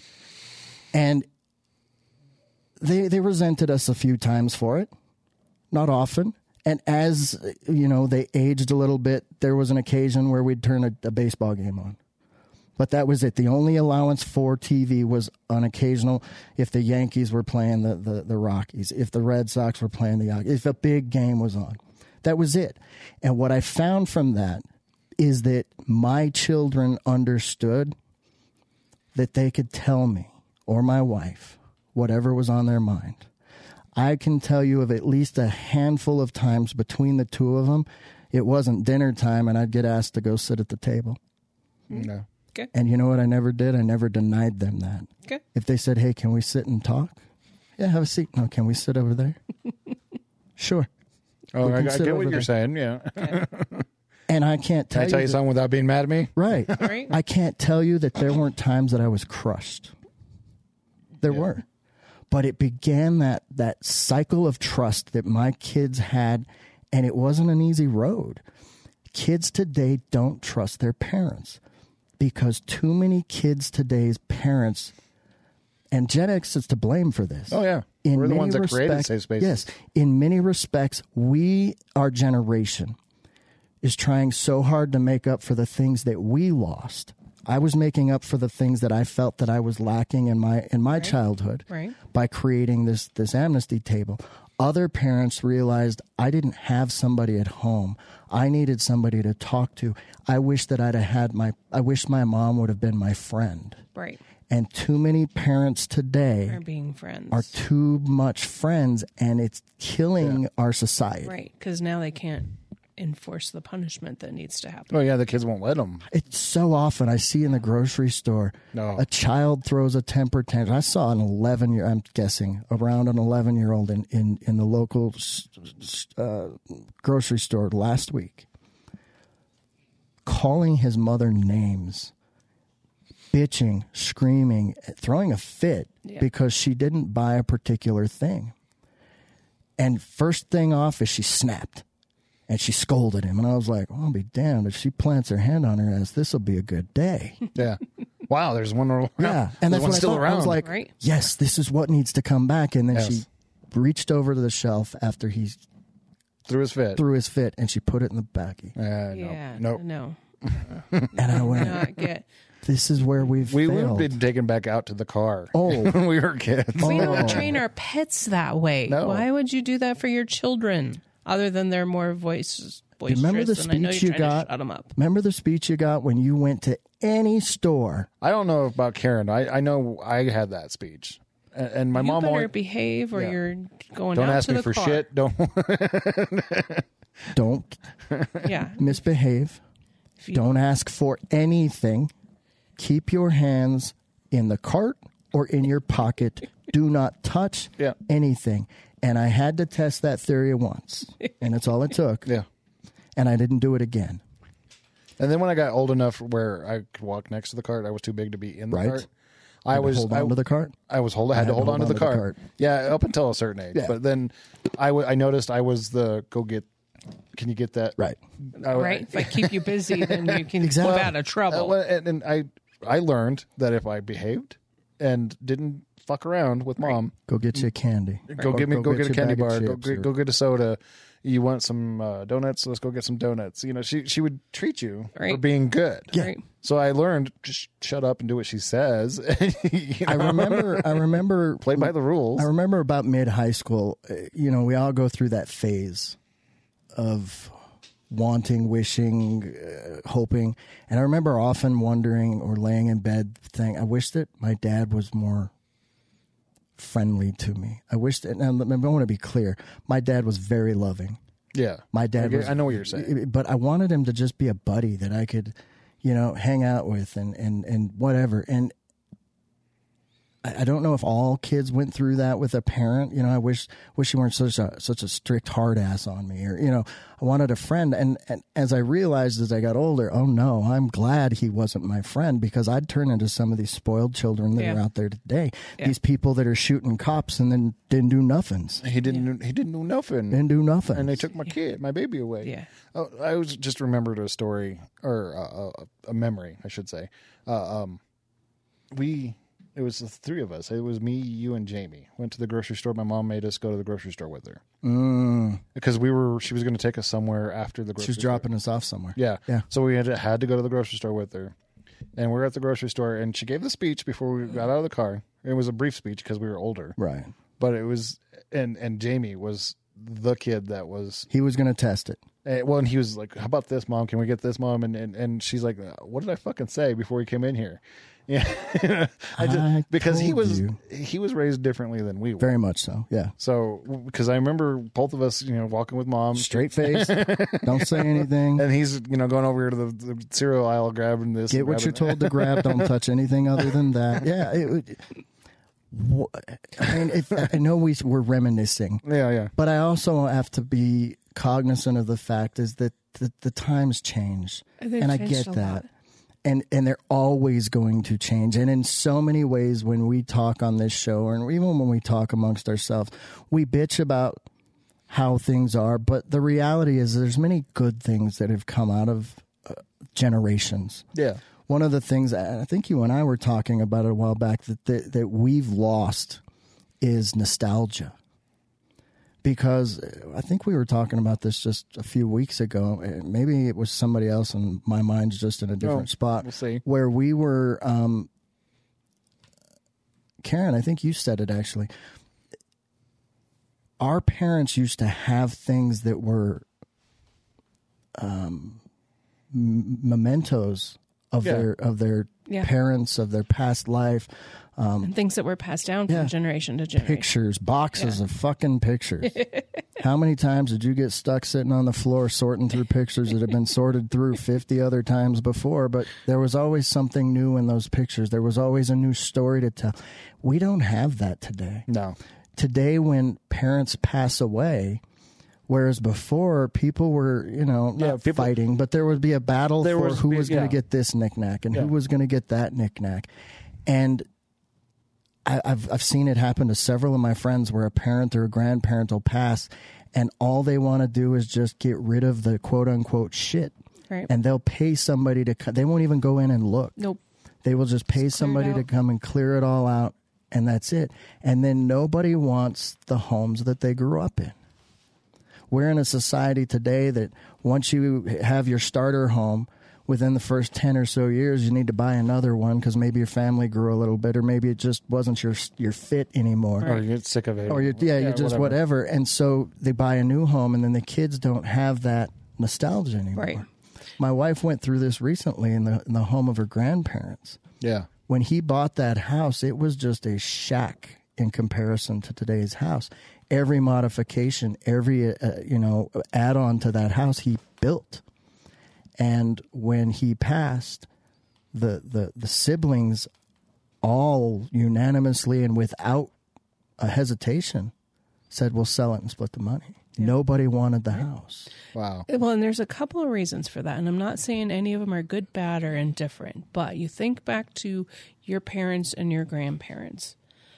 And they they resented us a few times for it, not often. And as, you know, they aged a little bit, there was an occasion where we'd turn a, a baseball game on. But that was it. The only allowance for T V was on occasional if the Yankees were playing the, the, the Rockies, if the Red Sox were playing the Yankees, if a big game was on. That was it. And what I found from that is that my children understood that they could tell me, or my wife, whatever was on their mind. I can tell you of at least a handful of times between the two of them, it wasn't dinner time and I'd get asked to go sit at the table. No. Okay. And you know what I never did? I never denied them that. Okay. If they said, hey, can we sit and talk? Yeah, have a seat. No, can we sit over there? Sure. Oh, We I, can I sit get over what you're there. saying. Yeah. And I can't tell Can I tell you you that- something without being mad at me? Right. Right. I can't tell you that there weren't times that I was crushed. There Yeah. were. But it began that, that cycle of trust that my kids had, and it wasn't an easy road. Kids today don't trust their parents because too many kids today's parents, and Gen X is to blame for this. Oh, yeah. In We're the many ones that created respect- safe spaces. Yes. In many respects, we, our generation, is trying so hard to make up for the things that we lost. I was making up for the things that I felt that I was lacking in my in my childhood Right. by creating this this amnesty table. Other parents realized I didn't have somebody at home. I needed somebody to talk to. I wish that I'd have had my I wish my mom would have been my friend. Right. And too many parents today Or being friends. are too much friends, and it's killing our society. Right. Because now they can't enforce the punishment that needs to happen. Oh, yeah. The kids won't let them. It's so often I see in the grocery store, No. a child throws a temper tantrum. I saw an eleven year, I'm guessing, around an eleven year old in, in, in the local uh, grocery store last week, calling his mother names, bitching, screaming, throwing a fit Yeah. because she didn't buy a particular thing. And first thing off is she snapped. And she scolded him. And I was like, well, I'll be damned. If she plants her hand on her ass, this will be a good day. Yeah. Wow. There's one. Around. Yeah. And that's one what still I thought. around. I was like, Right. yes, this is what needs to come back. And then Yes. she reached over to the shelf after he through his fit. threw his fit and she put it in the baggie. Uh, Yeah. no. Nope. No. And I went, Not get. this is where we've We would have failed. been taken back out to the car Oh. when we were kids. We Oh. don't train our pets that way. No. Why would you do that for your children? Other than they're more voices. Remember the and I know speech you're you trying got? to shut them up. Remember the speech you got when you went to any store? I don't know about Karen. I, I know I had that speech. And, and my you mom better always, behave, or Yeah. you're going don't out ask to me the for car. shit. Don't. Don't Yeah. misbehave. If you- Don't ask for anything. Keep your hands in the cart or in your pocket. Do not touch Yeah. anything. And I had to test that theory once, and that's all it took. Yeah. And I didn't do it again. And then when I got old enough where I could walk next to the cart, I was too big to be in the Right. cart. I Had to was hold I, on to the cart. I was hold. I had, to hold on to the, cart. cart. Yeah, up until a certain age. Yeah. But then I, w- I noticed I was the go get. Can you get that? Right. I, right. If I keep you busy, then you can Exactly. keep out of trouble. Uh, well, and, and I I learned that if I behaved and didn't fuck around with mom. Go get you a candy. Go Or get me. Go, get, a you candy bag of bar. Go chips get, or- go get a soda. You want some uh, donuts? Let's go get some donuts. You know, she she would treat you for Right. being good. Yeah. Right. So I learned just shut up and do what she says. You I know? remember. I remember. Play by the rules. I remember about mid high school. uh, You know, we all go through that phase of wanting, wishing, uh, hoping, and I remember often wondering or laying in bed saying, "I wish that my dad was more friendly to me. I wish that." And I want to be clear: my dad was very loving. Yeah, My dad I, get- was. I know what you're saying. But I wanted him to just be a buddy that I could, you know, hang out with and, and, and whatever. And I I don't know if all kids went through that with a parent. You know, I wish wish you weren't such a such a strict hard ass on me. Or, you know, I wanted a friend. And, and as I realized as I got older, oh no, I'm glad he wasn't my friend, because I'd turn into some of these spoiled children that Yeah. are out there today. Yeah. These people that are shooting cops and then didn't do nothings. He didn't. He didn't do nothing. Didn't do nothing. And they took my kid, my baby away. Yeah. Oh, I was just remembered a story or uh, a, a memory, I should say. Uh, um, we, it was the three of us. It was me, you, and Jamie. Went to the grocery store. My mom made us go to the grocery store with her Mm. because we were. She was going to take us somewhere after the grocery. She was store. dropping us off somewhere. Yeah, Yeah. So we had to, had to go to the grocery store with her, and we were at the grocery store, and she gave the speech before we got out of the car. It was a brief speech because we were older, Right. but it was, and and Jamie was the kid that was. He was going to test it. Uh, well, and he was like, "How about this, mom? Can we get this, mom?" And and, and she's like, "What did I fucking say before he came in here?" Yeah, I just, I because he told was you. he was raised differently than we were. Very much so. Yeah. So because I remember both of us, you know, walking with mom, Straight face. Don't say anything. and he's you know going over here to the, the cereal aisle grabbing this. Get and what you're grabbing told to grab. Don't touch anything other than that. Yeah. It, it, wh- I mean, if, I know we we're reminiscing, that. Yeah, yeah. but I also have to be cognizant of the fact is that the, the times change, They've and I changed get a that. lot. And and they're always going to change. And in so many ways, when we talk on this show, or even when we talk amongst ourselves, we bitch about how things are. But the reality is, there's many good things that have come out of uh, generations. Yeah. One of the things, I think you and I were talking about it a while back, that that, that we've lost is nostalgia. Because I think we were talking about this just a few weeks ago. Maybe it was somebody else, and my mind's just in a different Oh, spot. we'll see. Where we were, um, Karen, I think you said it actually. Our parents used to have things that were um, m- mementos of Yeah. their of their Yeah. parents, of their past life. And things that were passed down from Yeah. generation to generation. Pictures, boxes of fucking pictures. How many times did you get stuck sitting on the floor sorting through pictures that had been sorted through fifty other times before? But there was always something new in those pictures. There was always a new story to tell. We don't have that today. No. Today, when parents pass away, whereas before people were, you know, not Yeah, people- fighting, but there would be a battle There for was- who was going yeah. to get this knickknack and Yeah. who was going to get that knickknack. And I, I've I've seen it happen to several of my friends where a parent or a grandparent will pass, and all they want to do is just get rid of the quote unquote shit, Right. and they'll pay somebody to. co- They won't even go in and look. Nope. They will just pay clear it somebody to out. come and clear it all out, and that's it. And then nobody wants the homes that they grew up in. We're in a society today that once you have your starter home, within the first ten or so years, you need to buy another one because maybe your family grew a little bit, or maybe it just wasn't your your fit anymore. Or you get sick of it. Or you yeah, you just whatever. And so they buy a new home, and then the kids don't have that nostalgia anymore. Right. My wife went through this recently in the in the home of her grandparents. Yeah. When he bought that house, it was just a shack in comparison to today's house. Every modification, every uh, you know add-on to that house, he built. And when he passed, the, the, the siblings all unanimously and without a hesitation said, we'll sell it and split the money. Nobody wanted the house. Wow. Well, and there's a couple of reasons for that. And I'm not saying any of them are good, bad, or indifferent. But you think back to your parents and your grandparents.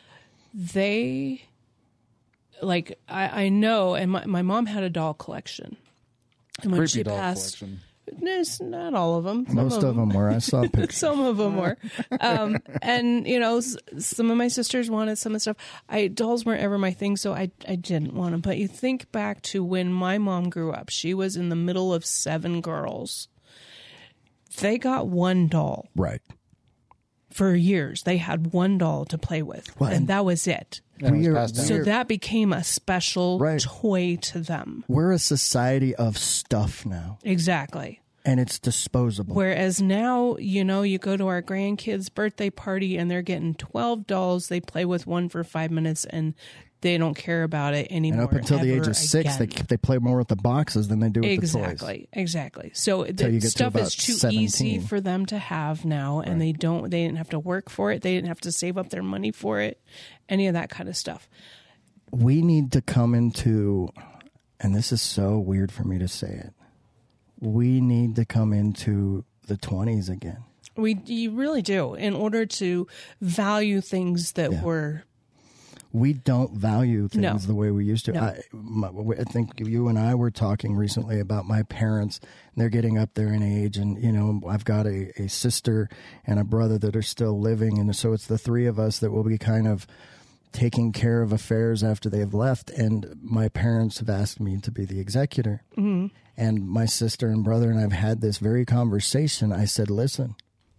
They, like, I, I know, and my, my mom had a doll collection. And when Creepy she doll passed, collection. It's not all of them. Some Most of them were. I saw pictures. Some of them were. Um, and, you know, s- some of my sisters wanted some of the stuff. I, dolls weren't ever my thing, so I, I didn't want them. But you think back to when my mom grew up. She was in the middle of seven girls. They got one doll. Right. For years, they had one doll to play with, Well, and, and that was it. And it was We are- passed down. So We're- that became a special Right. toy to them. We're a society of stuff now, Exactly. and it's disposable. Whereas now, you know, you go to our grandkids' birthday party and they're getting twelve dolls. They play with one for five minutes and they don't care about it and anymore. up until the age ever of six, they again. they play more with the boxes than they do with Exactly, exactly. So you the get to stuff about is too easy seventeen. for them to have now, and they don't. They didn't have to work for it. They didn't have to save up their money for it. Any of that kind of stuff. the toys. We need to come into, and this is so weird for me to say it. We need to come into the twenties again. We you really do in order to value things that Yeah. were We don't value things No. the way we used to. No. I, my, I think you and I were talking recently about my parents. They're getting up there in age, and you know, I've got a, a sister and a brother that are still living, and so it's the three of us that will be kind of taking care of affairs after they have left. And my parents have asked me to be the executor, mm-hmm. and my sister and brother and I've had this very conversation. I said, "Listen,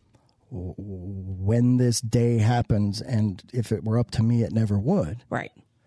when this day happens, and if it were up to me, it never would. right.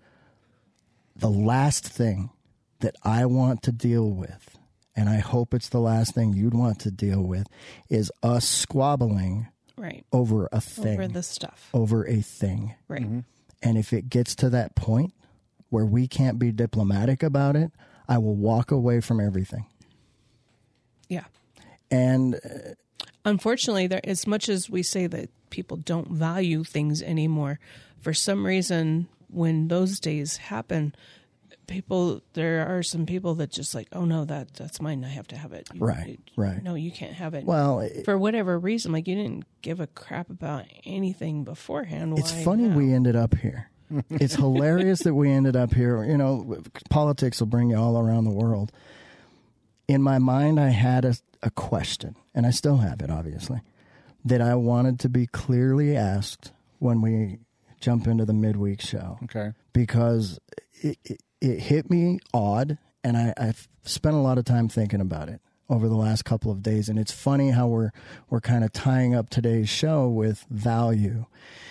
The last thing that I want to deal with, and I hope it's the last thing you'd want to deal with, is us squabbling Right. over a thing, Over the stuff. over a thing. Right. And if it gets to that point where we can't be diplomatic about it, I will walk away from everything. Yeah. And Unfortunately, there, as much as we say that people don't value things anymore, for some reason, when those days happen, people there are some people that just like, oh no, that that's mine. I have to have it. You- Right, you- right. No, you can't have it. well, it- for whatever reason, like you didn't give a crap about anything beforehand. it's Why funny now? we ended up here. It's hilarious that we ended up here. You know, politics will bring you all around the world. In my mind, I had a, a question, and I still have it, obviously, that I wanted to be clearly asked when we jump into the midweek show. Okay. Because it, it, it hit me odd, and I, I've spent a lot of time thinking about it over the last couple of days. And it's funny how we're we're kind of tying up today's show with value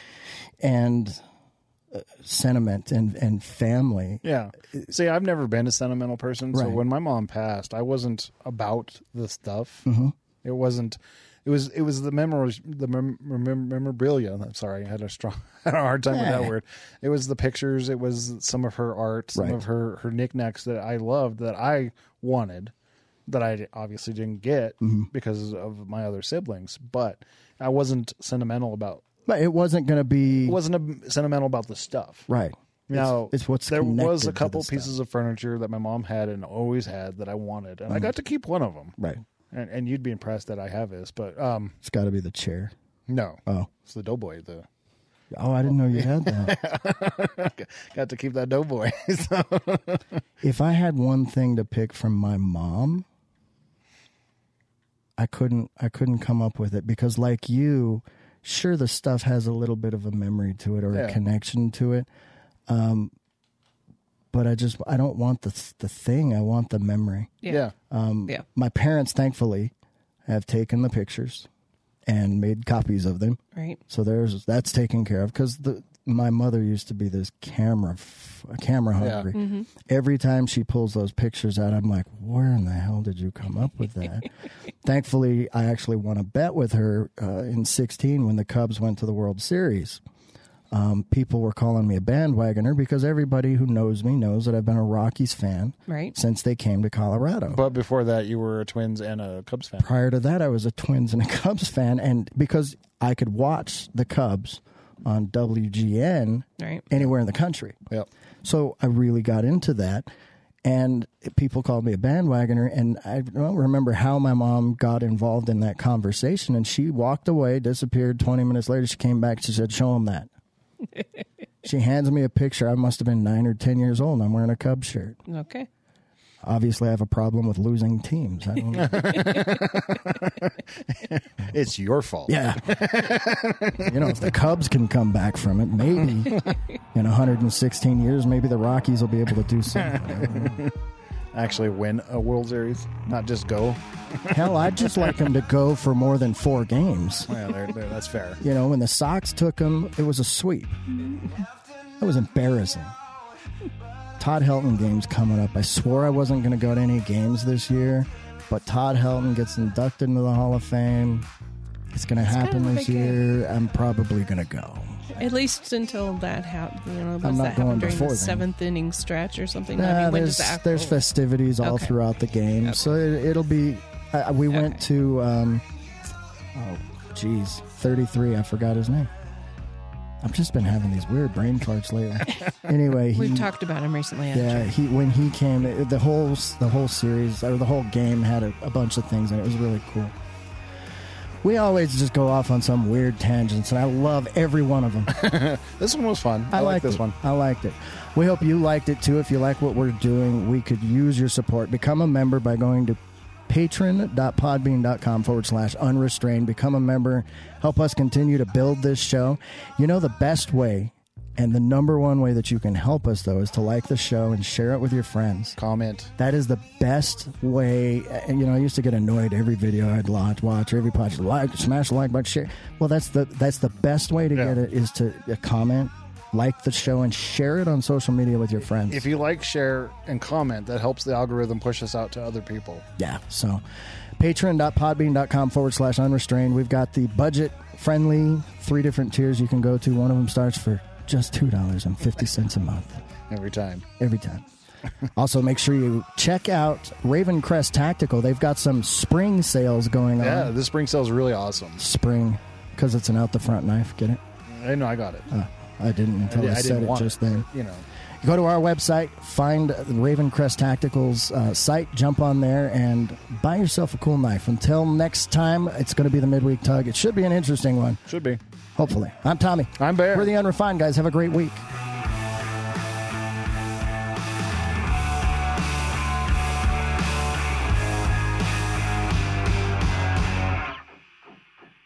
and uh, sentiment and, and family. Yeah. See, I've never been a sentimental person, so Right. when my mom passed, I wasn't about the stuff. Mm-hmm. It wasn't. It was. It was the memories, the mem- mem- memorabilia. I'm sorry, I had a strong, had a hard time with Yeah. that word. It was the pictures. It was some of her art, some Right. of her her knickknacks that I loved, that I wanted, that I obviously didn't get Mm-hmm. because of my other siblings. But I wasn't sentimental about. But it wasn't going to be It wasn't a, sentimental about the stuff. right. Now, it's, it's what's there connected was to a the couple stuff. pieces of furniture that my mom had and always had that I wanted, and I got to keep one of them. Right. And, and you'd be impressed that I have this, but um, It's got to be the chair. no, Oh. it's the Doughboy. The Oh, I didn't know you had that. got to keep that Doughboy. So, If I had one thing to pick from my mom, I couldn't I couldn't come up with it because like you, sure the stuff has a little bit of a memory to it or Yeah. a connection to it. Um but I just I don't want the the thing, I want the memory. yeah. Um Yeah. my parents thankfully have taken the pictures and made copies of them. Right. So there's that's taken care of because the my mother used to be this camera f- camera hungry. Mm-hmm. Every time she pulls those pictures out, I'm like, where in the hell did you come up with that? Thankfully, I actually won a bet with her uh, in sixteen when the Cubs went to the World Series. Um, people were calling me a bandwagoner because everybody who knows me knows that I've been a Rockies fan Right. since they came to Colorado. But before that, you were a Twins and a Cubs fan. Prior to that, I was a Twins and a Cubs fan, and because I could watch the Cubs on W G N Right. anywhere in the country. Yep. So I really got into that, and people called me a bandwagoner, and I don't remember how my mom got involved in that conversation, and she walked away, disappeared. twenty minutes later, she came back, she said, show them that. She hands me a picture. I must have been nine or ten years old, and I'm wearing a Cubs shirt. Okay. Obviously, I have a problem with losing teams. I don't know. It's your fault. Yeah. You know, if the Cubs can come back from it, maybe in one hundred sixteen years, maybe the Rockies will be able to do something. Actually win a World Series, not just go. Hell, I'd just like them to go for more than four games. Yeah, they're, they're, that's fair. You know, when the Sox took them, it was a sweep. That was embarrassing. Todd Helton game's coming up. I swore I wasn't going to go to any games this year, but Todd Helton gets inducted into the Hall of Fame. It's going to happen kind of this like year. I'm probably going to go. At least until that happens. You know, I'm does not that going happen during before the then. seventh inning stretch or something? Nah, I mean, when there's, does that there's festivities all Okay. throughout the game. Okay. So it, it'll be... Uh, we Okay. went to... Um, oh, geez. thirty-three. I forgot his name. I've just been having these weird brain farts lately. Anyway, he... We've talked about him recently. Yeah, Actually. he when he came, it- the whole the whole series or the whole game had a, a bunch of things, and it was really cool. We always just go off on some weird tangents, and I love every one of them. This one was fun. I, I like liked this it. one. I liked it. We hope you liked it too. If you like what we're doing, we could use your support. Become a member by going to patron.podbean.com forward slash unrestrained. Become a member. Help us continue to build this show. You know, the best way and the number one way that you can help us, though, is to like the show and share it with your friends. Comment. That is the best way. And, you know, I used to get annoyed every video I'd watch, watch every podcast, like, smash the like button, share. Well, that's the that's the best way to Yeah. get it is to uh, comment, like the show, and share it on social media with your friends. If you like, share, and comment, that helps the algorithm push us out to other people. Yeah, so patron.podbean.com forward slash unrestrained. We've got the budget friendly three different tiers you can go to. One of them starts for just two dollars and fifty cents a month. Every time. Every time. Also, make sure you check out Raven Crest Tactical. They've got some spring sales going on. Yeah, this spring sale is really awesome. Spring, because it's an out the front knife. Get it? I know I got it. Uh, I didn't until I, I, I said didn't it want just it, then. but, you know. Go to our website, find the Raven Crest Tactical's uh, site, jump on there, and buy yourself a cool knife. Until next time, it's going to be the midweek tug. It should be an interesting one. Should be. Hopefully. I'm Tommy. I'm Bear. We're the Unrefined guys. Have a great week.